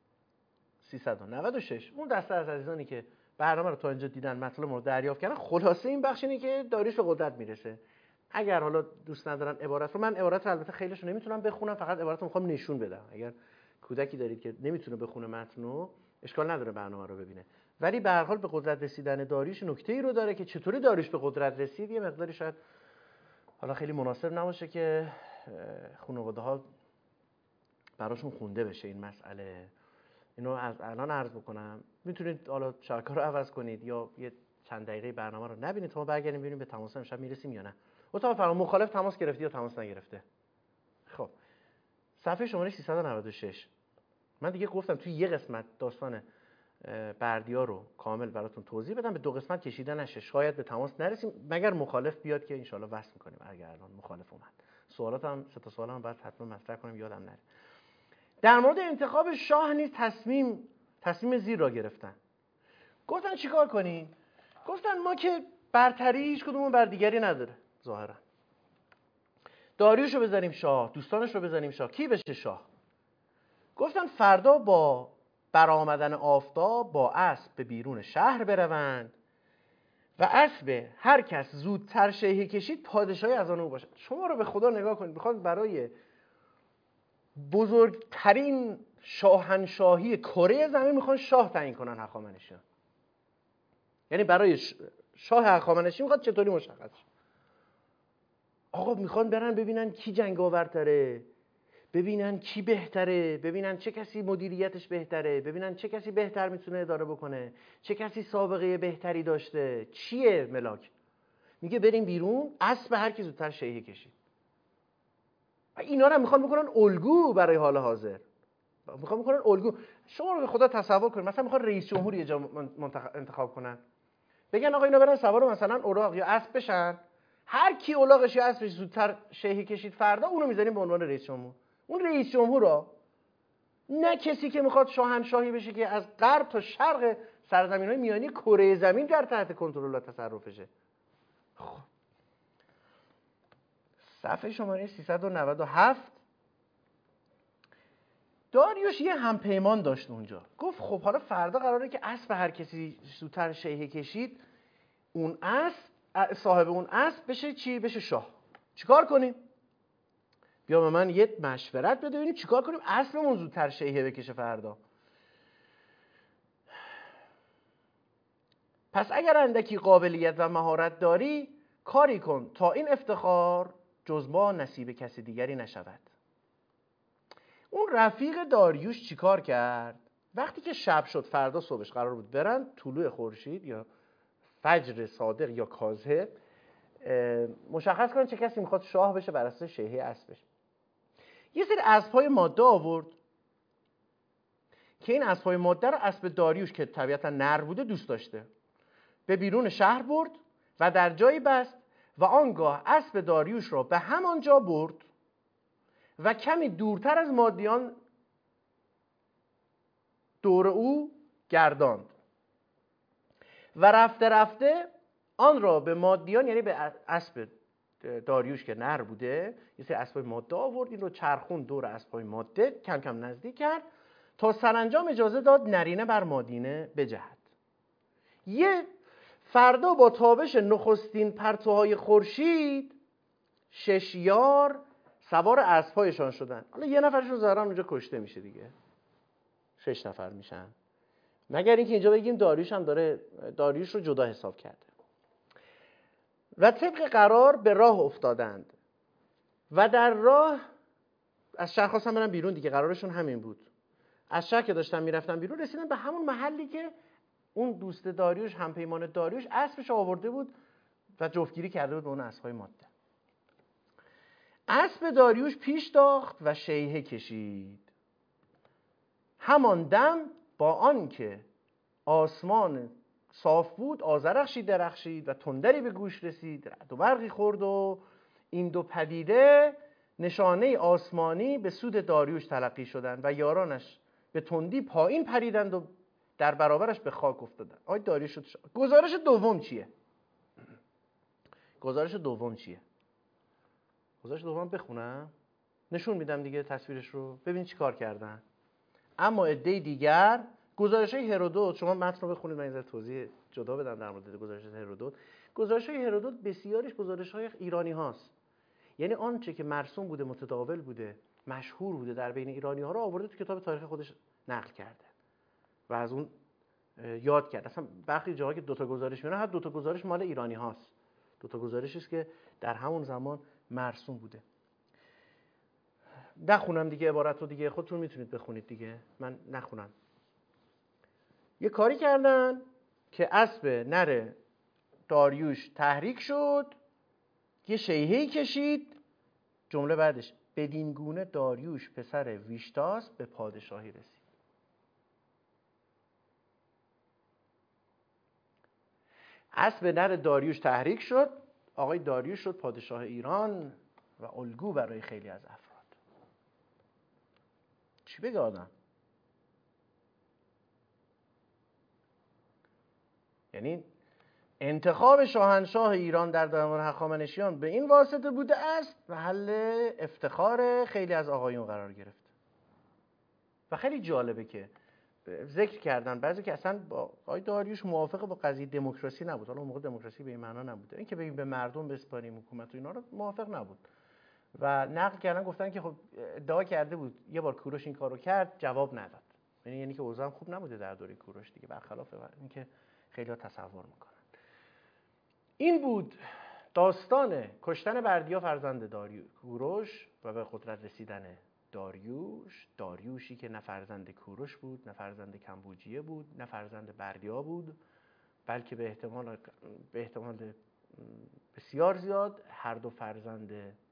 396. اون دسته از عزیزانی که برنامه رو تا اینجا دیدن، مطلب رو دریافت کردن، خلاصه این بخش اینه که داریوش به قدرت میرسه. اگر حالا دوست ندارن عبارت رو، من عبارت رو البته خیلیشو نمیتونم بخونم، فقط عبارت رو میخوام نشون بدم. اگر کودکی دارید که نمیتونه بخونه متن رو، اشکال نداره برنامه رو ببینه. ولی به هر حال به قدرت رسیدن داریوش نکته‌ای رو داره که چطوری داریوش به قدرت رسید. یه مقداری شاید حالا خیلی مناسب نباشه که خانواده‌ها براشون خونده بشه این مسئله. اینو از الان عرض بکنم. میتونید حالا شبکه رو عوض کنید یا یه چند دقیقه برنامه رو نبینید تا ما برگردیم ببینیم به تماس امشب میرسیم یا نه. اتفاقا فرما مخالف تماس گرفته یا تماس نگرفته. خب صفحه شماره 396. من دیگه گفتم توی یه قسمت داستان بردیا رو کامل براتون توضیح بدم، به 2 قسمت کشیده نشه. شاید به تماس نرسیم مگر مخالف بیاد که انشالله وصل میکنیم. اگر الان مخالف اومد، سوالاتم 3 تا سوالم بعد حتما مطرح کنم یادم نره. در مورد انتخاب شاه نیز تصمیم زیر را گرفتن. گفتن چیکار کنیم؟ گفتن ما که برتری هیچ کدومون بر دیگری نداره ظاهرا. داریوش رو بذاریم شاه، دوستانش رو بذاریم شاه. کی بشه شاه؟ گفتن فردا با برآمدن آفتاب با اسب به بیرون شهر بروند و اسب هر کس زودتر شیهه کشید پادشاهی از آن او باشد. شما رو به خدا نگاه کنید، میخواد برای بزرگترین شاهنشاهی کره زمین میخوان شاه تعیین کنن هخامنشیان. یعنی برای شاه هخامنشی میخواد چطوری مشخص شه؟ آقا میخوان برن ببینن کی جنگاورتره، ببینن کی بهتره، ببینن چه کسی مدیریتش بهتره، ببینن چه کسی بهتر میتونه اداره بکنه، چه کسی سابقه بهتری داشته. چیه ملاک؟ میگه بریم بیرون، اسب هر کی زودتر شیهه کشید. اینا رو میخوان بکنن الگو برای حال حاضر. میخوان بکنن الگو. شما رو به خدا تصور کنید مثلا میخوان رئیس جمهور یه جا انتخاب کنن، بگن آقا اینا برن سوار مثلا الاغ یا اسب بشن، هر کی الاغش یا اسبش زودتر شیهه کشید فردا اونو میذاریم به عنوان رئیس جمهور. اون رئیس جمهورا، نه کسی که میخواد شاهنشاهی بشه که از غرب تا شرق سرزمین‌های میانی کره زمین در تحت کنترل و تصرفشه. خب صفحه شماره 397. داریوش یه همپیمان داشت اونجا. گفت خب حالا فردا قراره که اسب هر کسی زودتر شیهه کشید، اون اسب، صاحب اون اسب بشه چی؟ بشه شاه. چیکار کنیم؟ بیا به من یه مشورت بده ببینیم چیکار کنیم اسبمون زودتر شیهه بکشه فردا. پس اگر اندکی قابلیت و مهارت داری کاری کن تا این افتخار جز ما نصیب کسی دیگری نشود. اون رفیق داریوش چیکار کرد؟ وقتی که شب شد، فردا صبحش قرار بود برن، طلوع خورشید یا فجر صادق یا کاذب مشخص کنن چه کسی میخواد شاه بشه بر اساس شیهه اسبش. یه سری اسب‌های ماده آورد که این اسب‌های ماده رو اسب داریوش که طبیعتا نر بوده دوست داشته، به بیرون شهر برد و در جایی بست و آنگاه اسب داریوش را به همان جا برد و کمی دورتر از مادیان دور او گرداند و رفته رفته آن را به مادیان، یعنی به اسب داریوش که نر بوده، یه سری اسبای ماده آورد، این رو چرخون دور اسبای ماده، کم کم نزدیک کرد تا سرانجام اجازه داد نرینه بر مادینه بجهد. یه فردا با تابش نخستین پرتوهای خورشید 6 یار سوار اسب‌هایشان شدند. حالا یه نفرشون ظاهراً اونجا کشته میشه دیگه، 6 نفر میشن، مگر اینکه اینجا بگیم داریوش هم داره داریوش رو جدا حساب کرده. و طبق قرار به راه افتادند و در راه از شهر خواستن برن بیرون دیگه، قرارشون همین بود. از شهر که داشتن میرفتن بیرون رسیدن به همون محلی که اون دوست داریوش، همپیمان داریوش، اسبش آورده بود و جفتگیری کرده بود به اون اسب‌های ماده. اسب داریوش پیش داخت و شیهه کشید. همان دم با آن که آسمان صاف بود، آذرخشی درخشید و تندری به گوش رسید، رعد و برقی خورد و این دو پدیده نشانه آسمانی به سود داریوش تلقی شدند و یارانش به تندی پایین پریدند و در برابرش به خاک افتادند. آقای داریوش شد. گزارش دوم چیه؟ گزارش دوم بخونم، نشون میدم دیگه تصویرش رو، ببینید چی کار کردن. اما عده دیگر گزارش‌های هرودوت، شما متن رو بخونید، من این ذره توضیح جدا بدم در مورد گزارش هرودوت. گزارش‌های هرودوت بسیاریش گزارش‌های ایرانی هاست، یعنی آنچه که مرسوم بوده، متداول بوده، مشهور بوده در بین ایرانی‌ها رو آورده تو کتاب تاریخ خودش نقل کرده و از اون یاد کرده. اصلا برخی جاها که دو تا گزارش میونه، هر دو تا گزارش مال ایرانی هاست، دو تا گزارشی است که در همون زمان مرسوم بوده. نخونم دیگه عبارت رو، دیگه خودتون میتونید بخونید دیگه، من نخونم. یه کاری کردن که اسب نر داریوش تحریک شد، یه شیهه‌ای کشید، جمله بعدش بدین گونه داریوش پسر ویشتاس به پادشاهی رسید. اسب نر داریوش تحریک شد، آقای داریوش شد پادشاه ایران و الگو برای خیلی از افراد. چی بگه آدم؟ یعنی انتخاب شاهنشاه ایران در دوران هخامنشیان به این واسطه بوده است محل افتخار خیلی از آقایون قرار گرفت. و خیلی جالبه که ذکر کردن بعضی که اصلا با آقای داریوش موافق با قضیه دموکراسی نبود. حالا اون موقع دموکراسی به این معنا نبوده، این که بگیم به مردم بسپاریم حکومت و اینا رو موافق نبود و نقل کردن، گفتن که خب ادعا کرده بود یه بار کوروش این کارو کرد، جواب نداد. یعنی که اوضاع خوب نبوده در دوره کوروش دیگه، برخلاف اینکه خیلی‌ها تصور میکنن. این بود داستان کشتن بردیا فرزند کوروش و به قدرت رسیدن داریوشی که نه فرزند کوروش بود، نه فرزند کمبوجیه بود، نه فرزند بردیا بود، بلکه به احتمال بسیار زیاد هر دو فرزند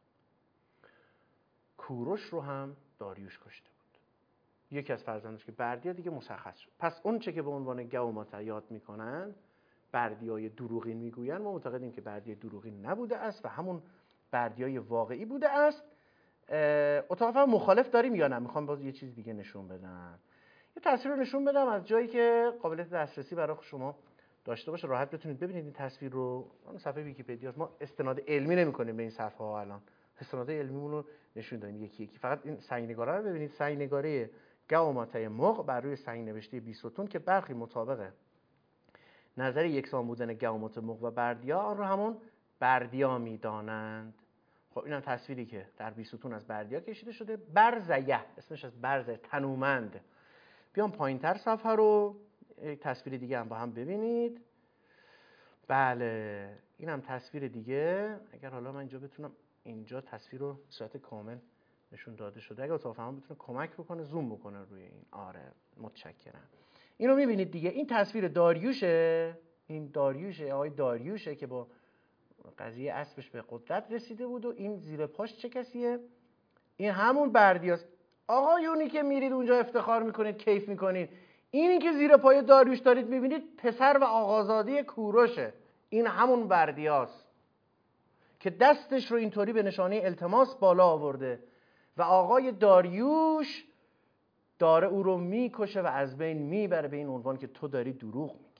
کوروش رو هم داریوش کشته بود. یکی از فرزندش که بردیا دیگه مشخص شد. پس اون چه که به عنوان گوماتا یاد میکنن، بردیای دروغین میگوین، ما معتقدیم که بردیای دروغین نبوده است و همون بردیای واقعی بوده است. اتفاقا مخالف داریم یا نه؟ میخوام باز یه چیز دیگه نشون بدم، یه تصویر رو نشون بدم از جایی که قابلیت دسترسی برای شما داشته باشه، راحت بتونید ببینید این تصویر رو. اون صفحه ویکی‌پدیا، ما استناد علمی نمی‌کنیم به این صفحه ها، الان استناد علمیمون رو نشون دادیم یکی یکی. فقط این سنگ‌نگاره رو ببینید، سنگ‌نگاره گاوماتای مغ بر روی سنگ نوشته 20 ستون که برخی مطابق نظر یکسان بودن گاومات مغ و بردیا آن رو همون بردیا می‌دانند. خب اینم تصویری که در 20 ستون از بردیا کشیده شده. برزیه، اسمش از برزه، تنومند. بیام پایین‌تر صفحه رو، یک تصویر دیگه هم با هم ببینید. بله اینم تصویر دیگه. اگر حالا من اینجا بتونم اینجا تصویر رو به صورت کامل نشون داده شده، اگر اتفاقا بتونه کمک بکنه زوم بکنه روی این. آره متشکرم. اینو می‌بینید دیگه، این تصویر داریوشه، این داریوشه، آقای داریوشه که با قضیه اسبش به قدرت رسیده بود. و این زیر پاش چه کسیه؟ این همون بردیاست. آقایونی که میرید اونجا افتخار میکنید، کیف میکنید، اینی که زیر پای داریوش دارید میبینید پسر و آقازاده کوروشه، این همون بردیاست. که دستش رو اینطوری به نشانه التماس بالا آورده و آقای داریوش داره او رو میکشه و از بین میبره به این عنوان که تو داری دروغ میگی.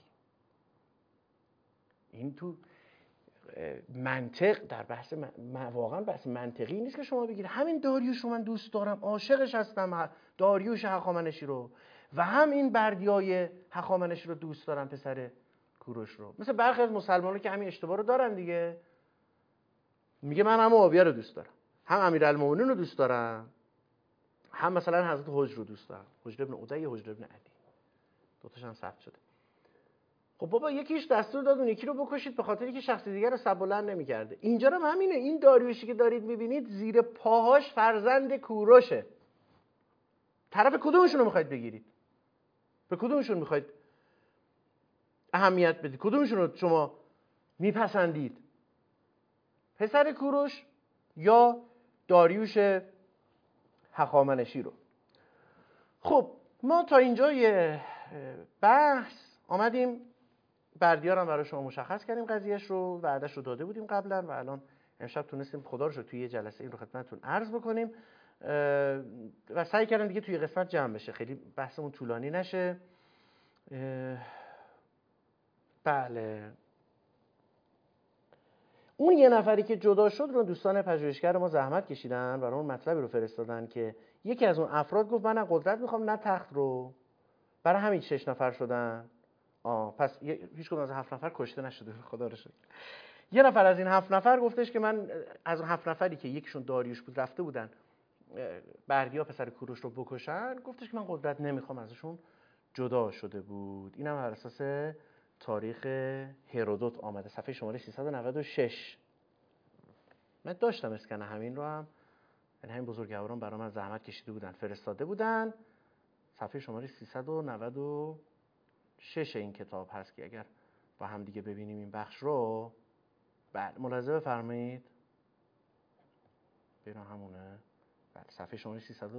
این تو منطق در بحث واقعا بحث منطقی نیست که شما بگید همین داریوش رو من دوست دارم، عاشقش هستم، داریوش هخامنشی رو، و هم این بردیای هخامنشی رو دوست دارم، پسر کوروش رو. مثل برخی از مسلمان‌ها که همین اشتباه رو دارن دیگه، میگه من هم معاویه رو دوست دارم، هم امیرالمومنین رو دوست دارم، هم مثلا حضرت حجر رو دوست دارم، حجر ابن عدی، حجر ابن عدی، دو تاش هم ثبت شده. خب بابا یکیش دستور داد اون یکی رو بکشید به خاطر اینکه شخص دیگر رو سر بلند نمی‌کرده. اینجا هم همینه. این داریوشی که دارید می‌بینید زیر پاهاش فرزند کوروشه. طرف کدومشون رو می‌خواید بگیرید؟ به کدومشون می‌خواید اهمیت بدید؟ کدومشون رو شما میپسندید؟ پسر کوروش یا داریوش هخامنشی رو؟ خب ما تا اینجای بحث آمدیم بردیار هم برای شما مشخص کردیم قضیهش رو، وعدهش رو داده بودیم قبلا و الان امشب تونستیم خدا رو شکر توی یه جلسه این رو خدمتتون عرض بکنیم و سعی کردم دیگه توی قسمت جمع بشه، خیلی بحثمون طولانی نشه. بله، اون یه نفری که جدا شد رو دوستان پژوهشگر ما زحمت کشیدن برای اون مطلبی رو فرستادن که یکی از اون افراد گفت من نه قدرت میخوام نه تخت رو، برای همین 6 نفر شدن. پس هیچ کدوم از 7 نفر کشته نشده، خدا رو شکر. یه نفر از این 7 نفر گفتش که من از اون 7 نفری که یکیشون داریوش بود رفته بودن بردیا پسر کوروش رو بکشن، گفتش که من قدرت نمیخوام، ازشون جدا شده بود. اینم بر اساس تاریخ هرودوت آمده، صفحه شماره 396. من داشتم اسکن همین رو هم، یعنی همین بزرگواران برای من زحمت کشیده بودن فرستاده بودن. صفحه شماره 396 این کتاب هست که اگر با هم دیگه ببینیم این بخش رو. بله ملاحظه بفرمایید، ببینم همونه. بله صفحه شماره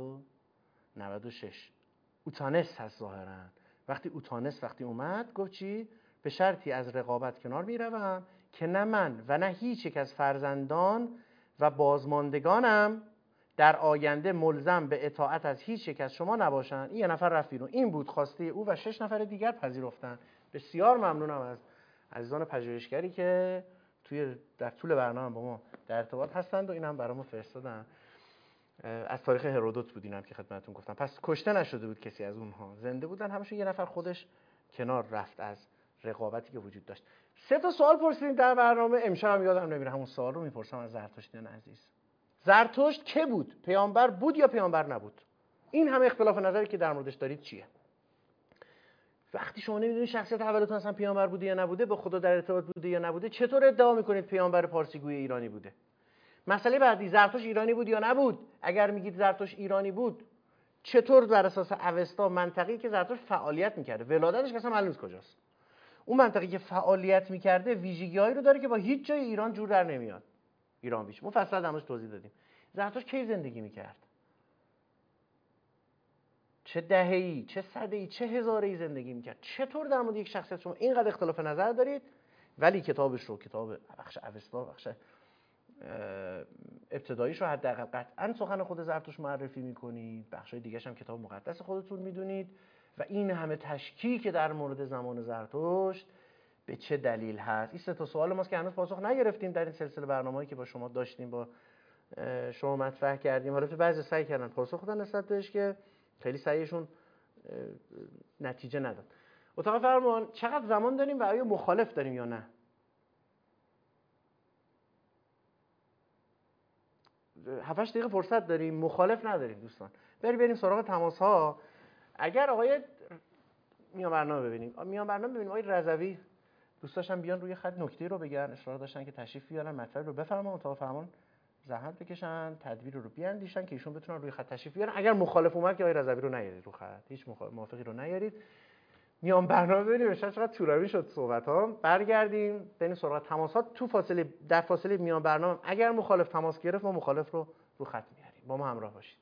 396 اوتانس هست ظاهرا. وقتی اوتانس وقتی اومد گفت چی؟ به شرطی از رقابت کنار میروم که نه من و نه هیچ یک از فرزندان و بازماندگانم در آینده ملزم به اطاعت از هیچ یک از شما نباشند. این یه نفر رفت بیرون. این بود خواسته او و 6 نفر دیگر پذیرفتن. بسیار ممنونم از عزیزان پژوهشگری که در طول برنامه با ما در ارتباط هستند و اینم برامون فرستادن. از تاریخ هرودوت بود اینم که خدمتتون گفتم. پس کشته نشده بود کسی از اونها، زنده بودن همشون. یه نفر خودش کنار رفت از رقابتی که وجود داشت. 3 تا سوال پرسیدیم در برنامه، امشب هم یادم نمیره همون سوال رو میپرسم از زرتشتیان عزیز. زرتشت که بود؟ پیامبر بود یا پیامبر نبود؟ این همه اختلاف نظری که در موردش دارید چیه؟ وقتی شما نمیدونید شخصیت اولتون اصلا پیامبر بوده یا نبوده، با خدا در ارتباط بوده یا نبوده، چطور ادعا میکنید پیامبر پارسیگوی ایرانی بوده؟ مسئله بعدی، زرتشت ایرانی بود یا نبود؟ اگر میگید زرتشت ایرانی بود، چطور بر اساس اوستا، منطقی که زرتشت فعالیت میکرده، ولادتش اصلا معلوم نیست کجاست، اون منطقی که فعالیت میکرده ویژگی‌هایی رو داره که با هیچ جای ایران جور در نمیاد. ایران بیش مفصل درموش توضیح دادیم. زرتشت کی زندگی میکرد؟ چه دهه‌ای، چه سده‌ای، چه هزاره‌ای زندگی میکرد؟ چطور در مورد یک شخصیت شما اینقدر اختلاف نظر دارید ولی کتابش رو، کتاب بخش اوستا، بخش ابتداییش رو حداقل قطعاً سخن خود زرتشت معرفی میکنید، بخشای دیگه‌ش هم کتاب مقدس خودتون میدونید و این همه تشکیک در مورد زمان زرتشت به چه دلیل هست؟ این 3 تا سوال ماست که هنوز پاسخ نگرفتیم در این سلسله برنامه‌ای که با شما داشتیم، با شما مطرح کردیم. حالا تو بعضی سعی کردن پاسخ بدن نسبت بهش که خیلی سعیشون نتیجه نداد. اتاق فرمان چقدر زمان داریم و آیا مخالف داریم یا نه؟ 7-8 دقیقه فرصت داریم، مخالف نداریم دوستان. بریم سراغ تماس ها. اگر آقای میان برنامه ببینیم آقای رضوی دوست داشتن بیان روی خط نکته رو بگن، اصرار داشتن که تشریف بیارن مطلب رو بفرماین، اتاق فرمان زحمت بکشن، تدبیر رو بیاندیشن که ایشون بتونن روی خط تشریف بیارن. اگر مخالف اومد که آقای رضوی رو نیارید رو خط، هیچ موافقی رو نیارید. میان برنامه ببینیم چقدر طولانی شد صحبت ها. برگردیم بریم سراغ تماسات. در فاصله میان برنامه اگر مخالف تماس گرفت ما مخالف رو خط میاریم. با ما همراه باشید.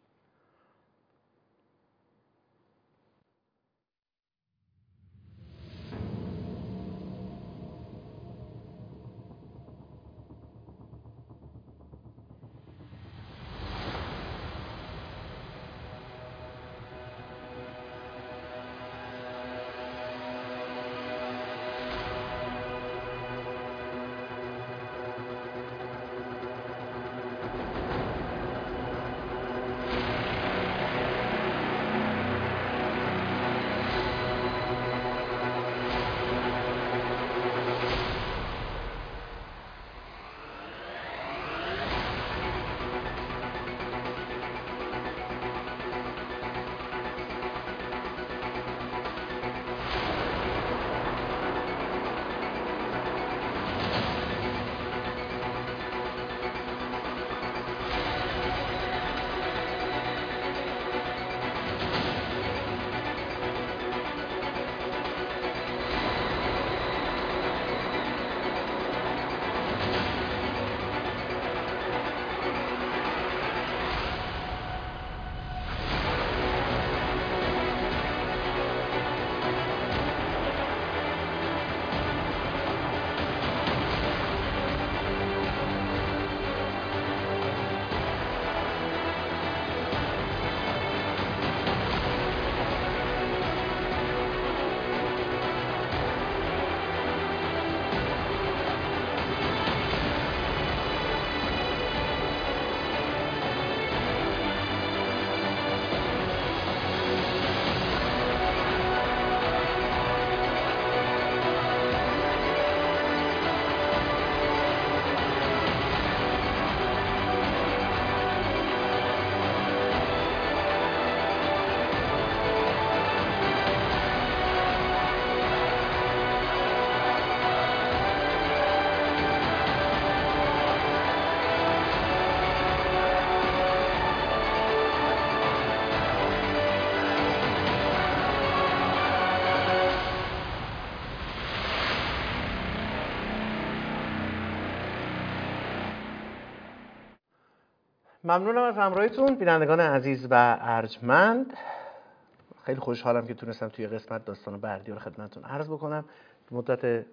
ممنونم از همراهیتون بینندگان عزیز و ارجمند. خیلی خوشحالم که تونستم توی قسمت داستان بردیا رو خدمتتون عرض بکنم. مدت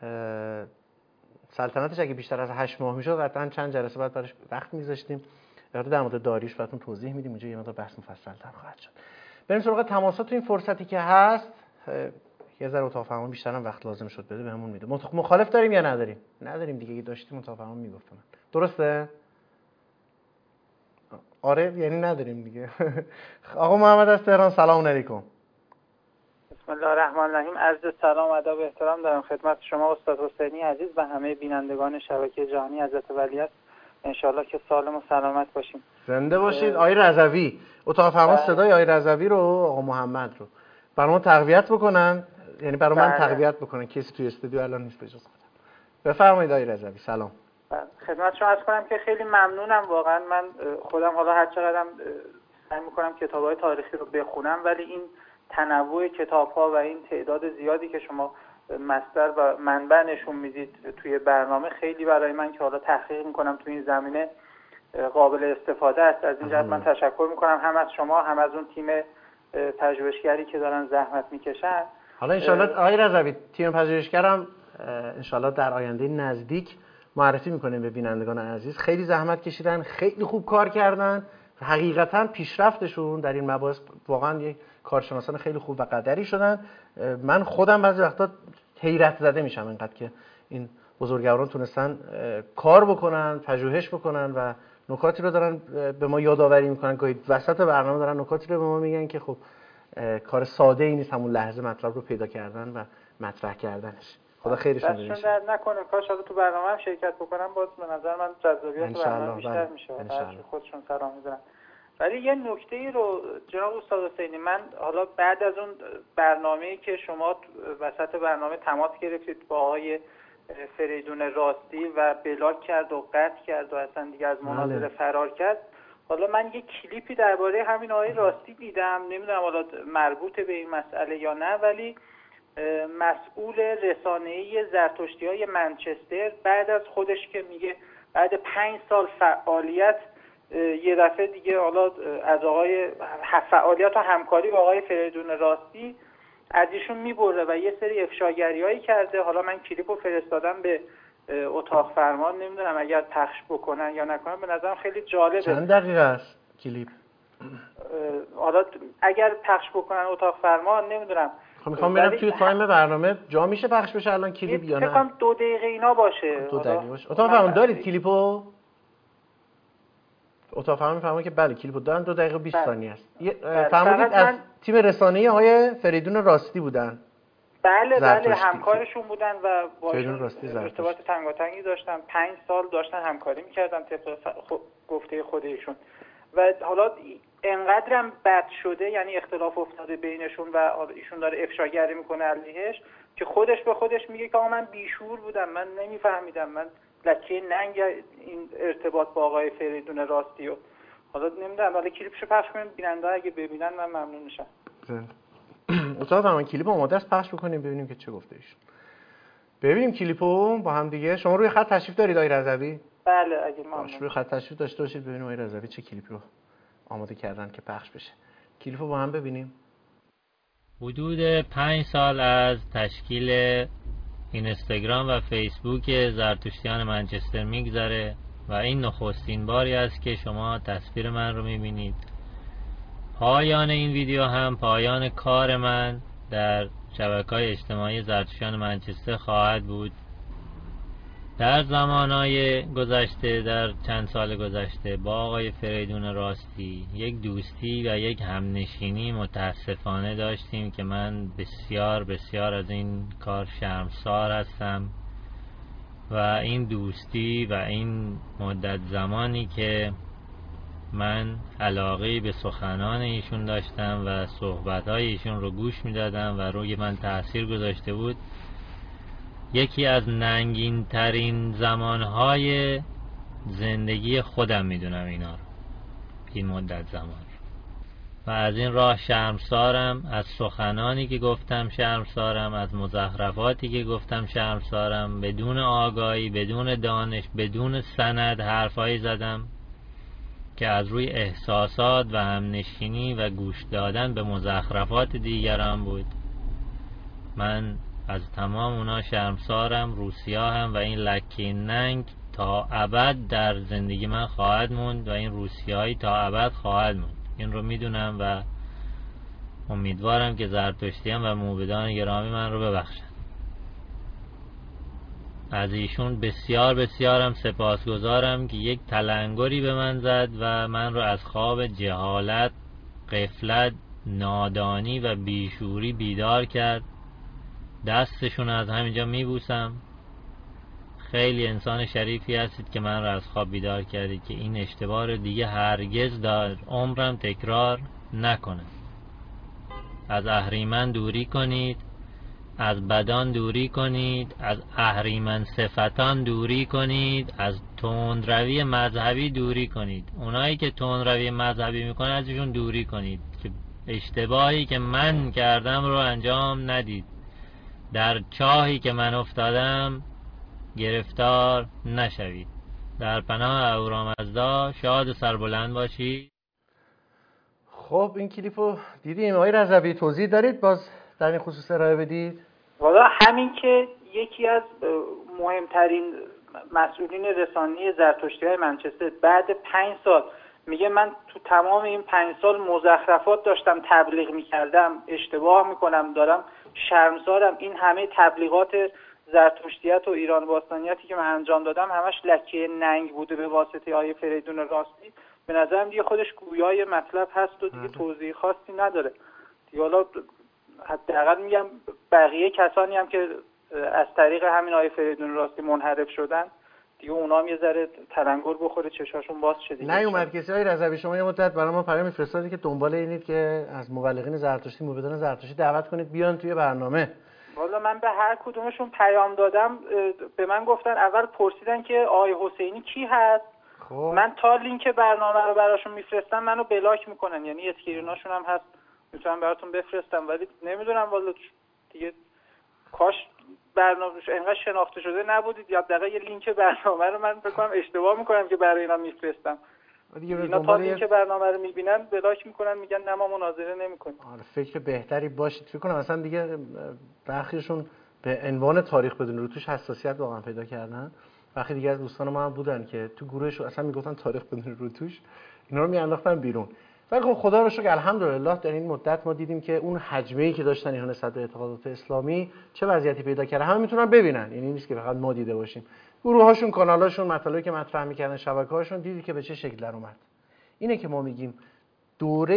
سلطنتش اگه بیشتر از 8 ماه میشد قطعا چند جلسه بعد براش وقت میذاشتیم. در مورد داریوش براتون توضیح میدیم، اونجا یه مقدار بحث مفصل‌تر خواهد شد. بریم سراغ تماسات. تو این فرصتی که هست یه ذره اتاق فرمان بیشتر هم وقت لازم شد بده بهمون میده. مخالف داریم یا نداریم؟ نداریم دیگه. اگه داشتیم اتاق فرمان میگفتم. درسته؟ آره یعنی نداریم دیگه. آقا محمد از تهران، سلام علیکم. بسم الله الرحمن الرحیم. عرض سلام و ادب و احترام دارم خدمت شما استاد حسینی عزیز و همه بینندگان شبکه جهانی حضرت ولی است. انشالله که سالم و سلامت باشیم. زنده باشید. آقای رضوی، اتاق فرمان صدای آقای رضوی رو، آقا محمد رو برام تقویت بکنن، یعنی برای من تقویت بکنن. کسی توی استودیو الان نیست بجز خودم. بفرمایید آقای رضوی. سلام. خدمت شما عرض کنم که خیلی ممنونم. واقعا من خودم حالا هر چقدرم سعی می‌کنم کتاب‌های تاریخی رو بخونم، ولی این تنوع کتاب‌ها و این تعداد زیادی که شما مصدر و منبع نشون میدید توی برنامه خیلی برای من که حالا تحقیق می‌کنم توی این زمینه قابل استفاده است. از این جهت من تشکر می‌کنم هم از شما هم از اون تیم پژوهشگری که دارن زحمت می‌کشن. حالا ان شاءالله آقای رضوی تیم پژوهشگرم ان شاءالله در آینده نزدیک معرفی می‌کنیم به بینندگان عزیز. خیلی زحمت کشیدن، خیلی خوب کار کردن. حقیقتاً پیشرفتشون در این مباحث واقعاً یک کارشناسان خیلی خوب و قدری شدن. من خودم بعضی وقتا حیرت زده میشم اینقدر که این بزرگواران تونستن کار بکنن، پژوهش بکنن و نکاتی رو دارن به ما یادآوری میکنن. گاهی وسط برنامه دارن نکاتی رو به ما میگن که خب کار ساده ای نیست همون لحظه مطلب رو پیدا کردن و مطرح کردنش. خدا خیرشون بده. دستشون درد نکنه. کاش حالا تو برنامه هم شرکت بکنم، باز به نظر من جذابیت برنامه بیشتر میشه. خودشون سلام میدونن. ولی یه نکته‌ای رو جناب استاد حسینی، من حالا بعد از اون برنامه‌ای که شما وسط برنامه تماس گرفتید با آقای فریدون راستی و بلاک کرد و قطع کرد و اصلا دیگه از مناظره فرار کرد، حالا من یه کلیپی درباره همین آقای راستی دیدم، نمیدونم حالا مربوط به این مسئله یا نه، ولی مسئول رسانه‌ای زرتشتی‌های منچستر بعد از خودش که میگه بعد 5 سال فعالیت یه دفعه دیگه حالا از آقای فعالیت و همکاری با آقای فریدون راستی از ایشون میبره و یه سری افشاگری‌هایی کرده. حالا من کلیپو فرستادم به اتاق فرمان، نمیدونم اگر پخش بکنن یا نکنن، به نظرم خیلی جالبه. چند دقیقه است کلیپ؟ حالا اگر پخش بکنن اتاق فرمان نمیدونم. خب میخوام ببینم توی تایم برنامه جا میشه پخش بشه الان کلیپ یا نه؟ فکر کنم 2 دقیقه اینا باشه. 2 دقیقه باشه. اتاق فرمان دارید کلیپو؟ اتاق فرمان میفهمه که بله کلیپو دارن. 2 دقیقه 20 ثانیه است. فرمودید از تیم رسانه‌ای آقای فریدون راستی بودن؟ بله همکارشون بودن و با ارتباط تنگاتنگی داشتن. 5 سال داشتن همکاری میکردن طبق گفته خودشون و حالا انقدرم بد شده، یعنی اختلاف افتاده بینشون و ایشون داره افشاگری میکنه علیهش که خودش به خودش میگه که آقا من بیشور بودم، من نمیفهمیدم، من لکه ننگ این ارتباط با آقای فریدون راستی. و حالا نمیدونم، حالا کلیپشو پخش کنیم بیننده اگه ببینن من ممنون میشم. استاد فرمان کلیپ آماده است، پخش بکنیم ببینیم که چه گفته ایشون. ببینیم کلیپو با هم دیگه. شما روی خط تشریف دارید آقای رضوی؟ بله اگه ممنون. روی خط تشریف داشته باشید ببینیم آقای رضوی چه کلیپی رو آماده کردن که پخش بشه. کلیپو با هم ببینیم. حدود 5 سال از تشکیل اینستاگرام و فیسبوک زرتشتیان منچستر میگذره و این نخستین باری است که شما تصویر من رو میبینید. پایان این ویدیو هم پایان کار من در شبکه‌های اجتماعی زرتشتیان منچستر خواهد بود. در زمانهای گذشته، در چند سال گذشته با آقای فریدون راستی یک دوستی و یک همنشینی متاسفانه داشتیم که من بسیار بسیار از این کار شرمسار هستم و این دوستی و این مدت زمانی که من علاقه به سخنان ایشون داشتم و صحبت‌های ایشون رو گوش می‌دادم و روی من تأثیر گذاشته بود، یکی از ننگین ترین زمانهای زندگی خودم میدونم اینا رو، این مدت زمان و از این راه شرمسارم، از سخنانی که گفتم شرمسارم، از مزخرفاتی که گفتم شرمسارم، بدون آگاهی، بدون دانش، بدون سند حرفایی زدم که از روی احساسات و همنشینی و گوش دادن به مزخرفات دیگران بود. من از تمام اونا شرمسارم، روسیاهم و این لکه ننگ تا ابد در زندگی من خواهد موند و این روسیایی تا ابد خواهد موند. این رو میدونم و امیدوارم که زرتشتیان و موبدان گرامی من رو ببخشن. از ایشون بسیار بسیارم سپاسگزارم که یک تلنگری به من زد و من رو از خواب جهالت، غفلت، نادانی و بیشوری بیدار کرد. دستشون از همینجا میبوسم. خیلی انسان شریفی هستید که من رو از خواب بیدار کردید که این اشتباه رو دیگه هرگز در عمرم تکرار نکنم. از اهریمن دوری کنید، از بدان دوری کنید، از اهریمن صفتان دوری کنید، از تندروی مذهبی دوری کنید. اونایی که تندروی مذهبی میکنن ازشون دوری کنید که اشتباهی که من کردم رو انجام ندید. در چاهی که من افتادم گرفتار نشوید. در پناه اهورامزدا شاد و سربلند باشید. خب این کلیپو دیدیم. آقای رضوی توضیح دارید باز در این خصوص ارائه بدید؟ والا همین که یکی از مهمترین مسئولین رسانه‌ای زرتشتی‌های منچستر بعد 5 سال میگه من تو تمام این 5 سال مزخرفات داشتم تبلیغ میکردم، اشتباه میکنم، دارم شرمسارم. این همه تبلیغات زرتشتیت و ایران باستانیتی که من انجام دادم همش لکه ننگ بوده به واسطه آیه فریدون راستی. به نظرم دیگه خودش گویای مطلب هست و دیگه توضیح خاصی نداره دیگه. حالا حداقل میگم بقیه کسانی هم که از طریق همین آیه فریدون راستی منحرف شدن دیگه اونا هم یه ذره تلنگر بخوره، چشاشون باز شه دیگه. نیومد کسی. های رضوی شما یه مدت برای ما پیام میفرستادید که دنبال اینید که از مبلغین زرتشتی، موبدان زرتشتی دعوت کنید بیان توی برنامه. والا من به هر کدومشون پیام دادم، به من گفتن، اول پرسیدن که آقای حسینی کی هست. خب من تا لینک برنامه رو براشون میفرستم منو بلاک میکنن، یعنی اسکریناشون هم هست میتونم براتون بفرستم، ولی نمیدونم والا دیگه کاش برنامه‌اش انقدر شناخته شده نبودید یا دقیقاً یه لینک برنامه رو من فکر کنم اشتباه میکنم که برای اینا میفرستم. اینا تا لینک برنامه رو میبینن بلاک میکنن، میگن نه ما مناظره نمیکنیم. آره فکر بهتری باشید. فکر کنم اصلا دیگه برخیشون به عنوان تاریخ بدون رو توش حساسیت واقعا پیدا کردن. وقتی دیگه از دوستان ما هم بودن که تو گروهشون اصلا میگفتن تاریخ بدون رو توش، اینا رو میانداختن بیرون. ولی خب خدا رو شکر الحمدلله در این مدت ما دیدیم که اون حجمه‌ای که داشتن اینها نسبت به اعتقادات اسلامی چه وضعیتی پیدا کرده، همه میتونن ببینن. یعنی نیست که فقط ما دیده باشیم. گروه‌هاشون، کانال‌هاشون، مطالبی که مطرح می‌کردن، شبکه‌هاشون، دیدی که به چه شکل در اومد. اینه که ما میگیم دوره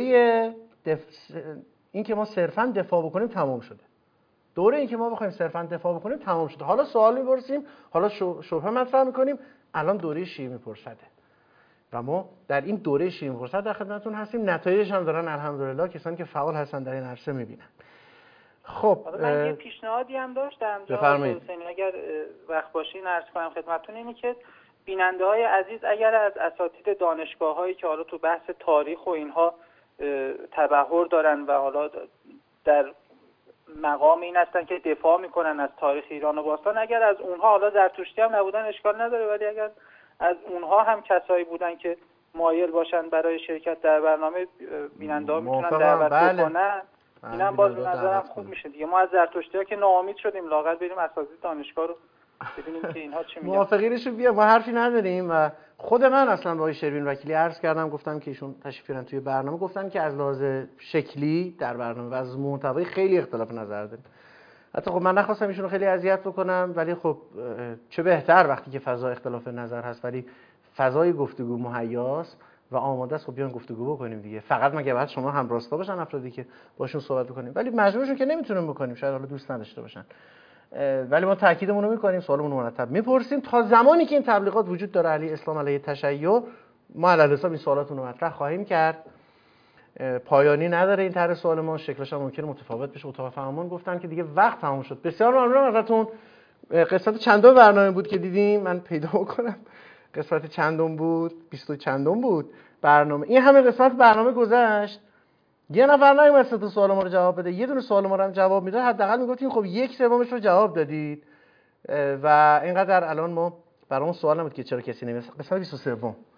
این که ما صرفاً دفاع بکنیم تمام شده. دوره این که ما بخوایم صرفاً دفاع بکنیم تمام شده. حالا سوال می‌پرسیم، حالا شبهه مطرح می‌کنیم. الان دوره شیعه می‌پرسده و ما در این دوره شیرین فرصت در خدمتتون هستیم. نتایجش هم دارن الحمدلله کسانی که فعال هستن در این عرصه می‌بینن. خب من یه پیشنهادی هم داشتم حسین، اگر وقت باشه این عرض کنم خدمتتون، اینه که بیننده‌های عزیز اگر از اساتید دانشگاه‌هایی که حالا تو بحث تاریخ و اینها تبحر دارن و حالا در مقام این هستن که دفاع میکنن از تاریخ ایران و باستان، اگر از اونها، حالا زرتشتی هم نبودن اشکال نداره، ولی اگر از اونها هم کسایی بودن که مایل باشن برای شرکت در برنامه، بیننده‌ها میتونن دعوت بکنن. اینم باز به نظرم خوب میشه دیگه. ما از زرتشتی‌ها که ناامید شدیم، لااقل بریم اساتید دانشگاه رو ببینیم که اینها چی میگن. موافقینشو بیا، ما حرفی نداریم. و خود من اصلا با آقای شروین وکیلی عرض کردم، گفتم که ایشون تشریف بیارن توی برنامه، گفتن که از لحاظ شکلی در برنامه و از محتوایی خیلی اختلاف نظر داریم. حتی خب من نخواستم ایشون رو خیلی اذیت بکنم، ولی خب چه بهتر وقتی که فضا اختلاف نظر هست ولی فضای گفتگو مهیاست و آماده است. خب بیان گفتگو بکنیم دیگه. فقط مگه بعد شما هم راستا باشن افرادی که باشون صحبت بکنیم، ولی مجبورشون که نمیتونیم بکنیم، شاید حالا دوست نداشته باشن. ولی ما تاکیدمون رو میکنیم، سوالمون رو مرتب میپرسیم. تا زمانی که این تبلیغات وجود داره علی اسلام علیه تشیع، ما علیه حساب این سوالاتون رو مطرح خواهیم کرد. پایانی نداره این طرح سوال ما، شکلش هم ممکنه متفاوت بشه. اتاق فرمان گفتن که دیگه وقت تموم شد. بسیار ممنونم ازتون. قسمت چندم برنامه بود که دیدیم؟ من پیدا کنم قسمت چندم بود؟ 20 چندم بود برنامه. این همه قسمت برنامه گذشت، یه نفر نیومد تا سوال ما رو جواب بده. یه دونه سوال ما رو هم جواب میداد، حداقل میگفتیم خب 1/3 رو جواب دادید. و اینقدر الان ما برامون سوال نبود که چرا کسی نمیاد. قسمت 23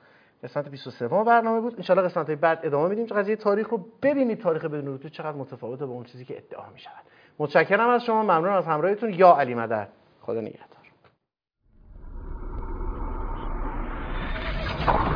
قسمت 23 برنامه بود. ان شاءالله قسمت‌های بعد ادامه میدیم قضیه تاریخ رو. ببینید تاریخ بدون رتوش چقدر متفاوته با اون چیزی که ادعا میشود. متشکرم از شما، ممنونم از همراهیتون. یا علی مدد. خدا نگهدار.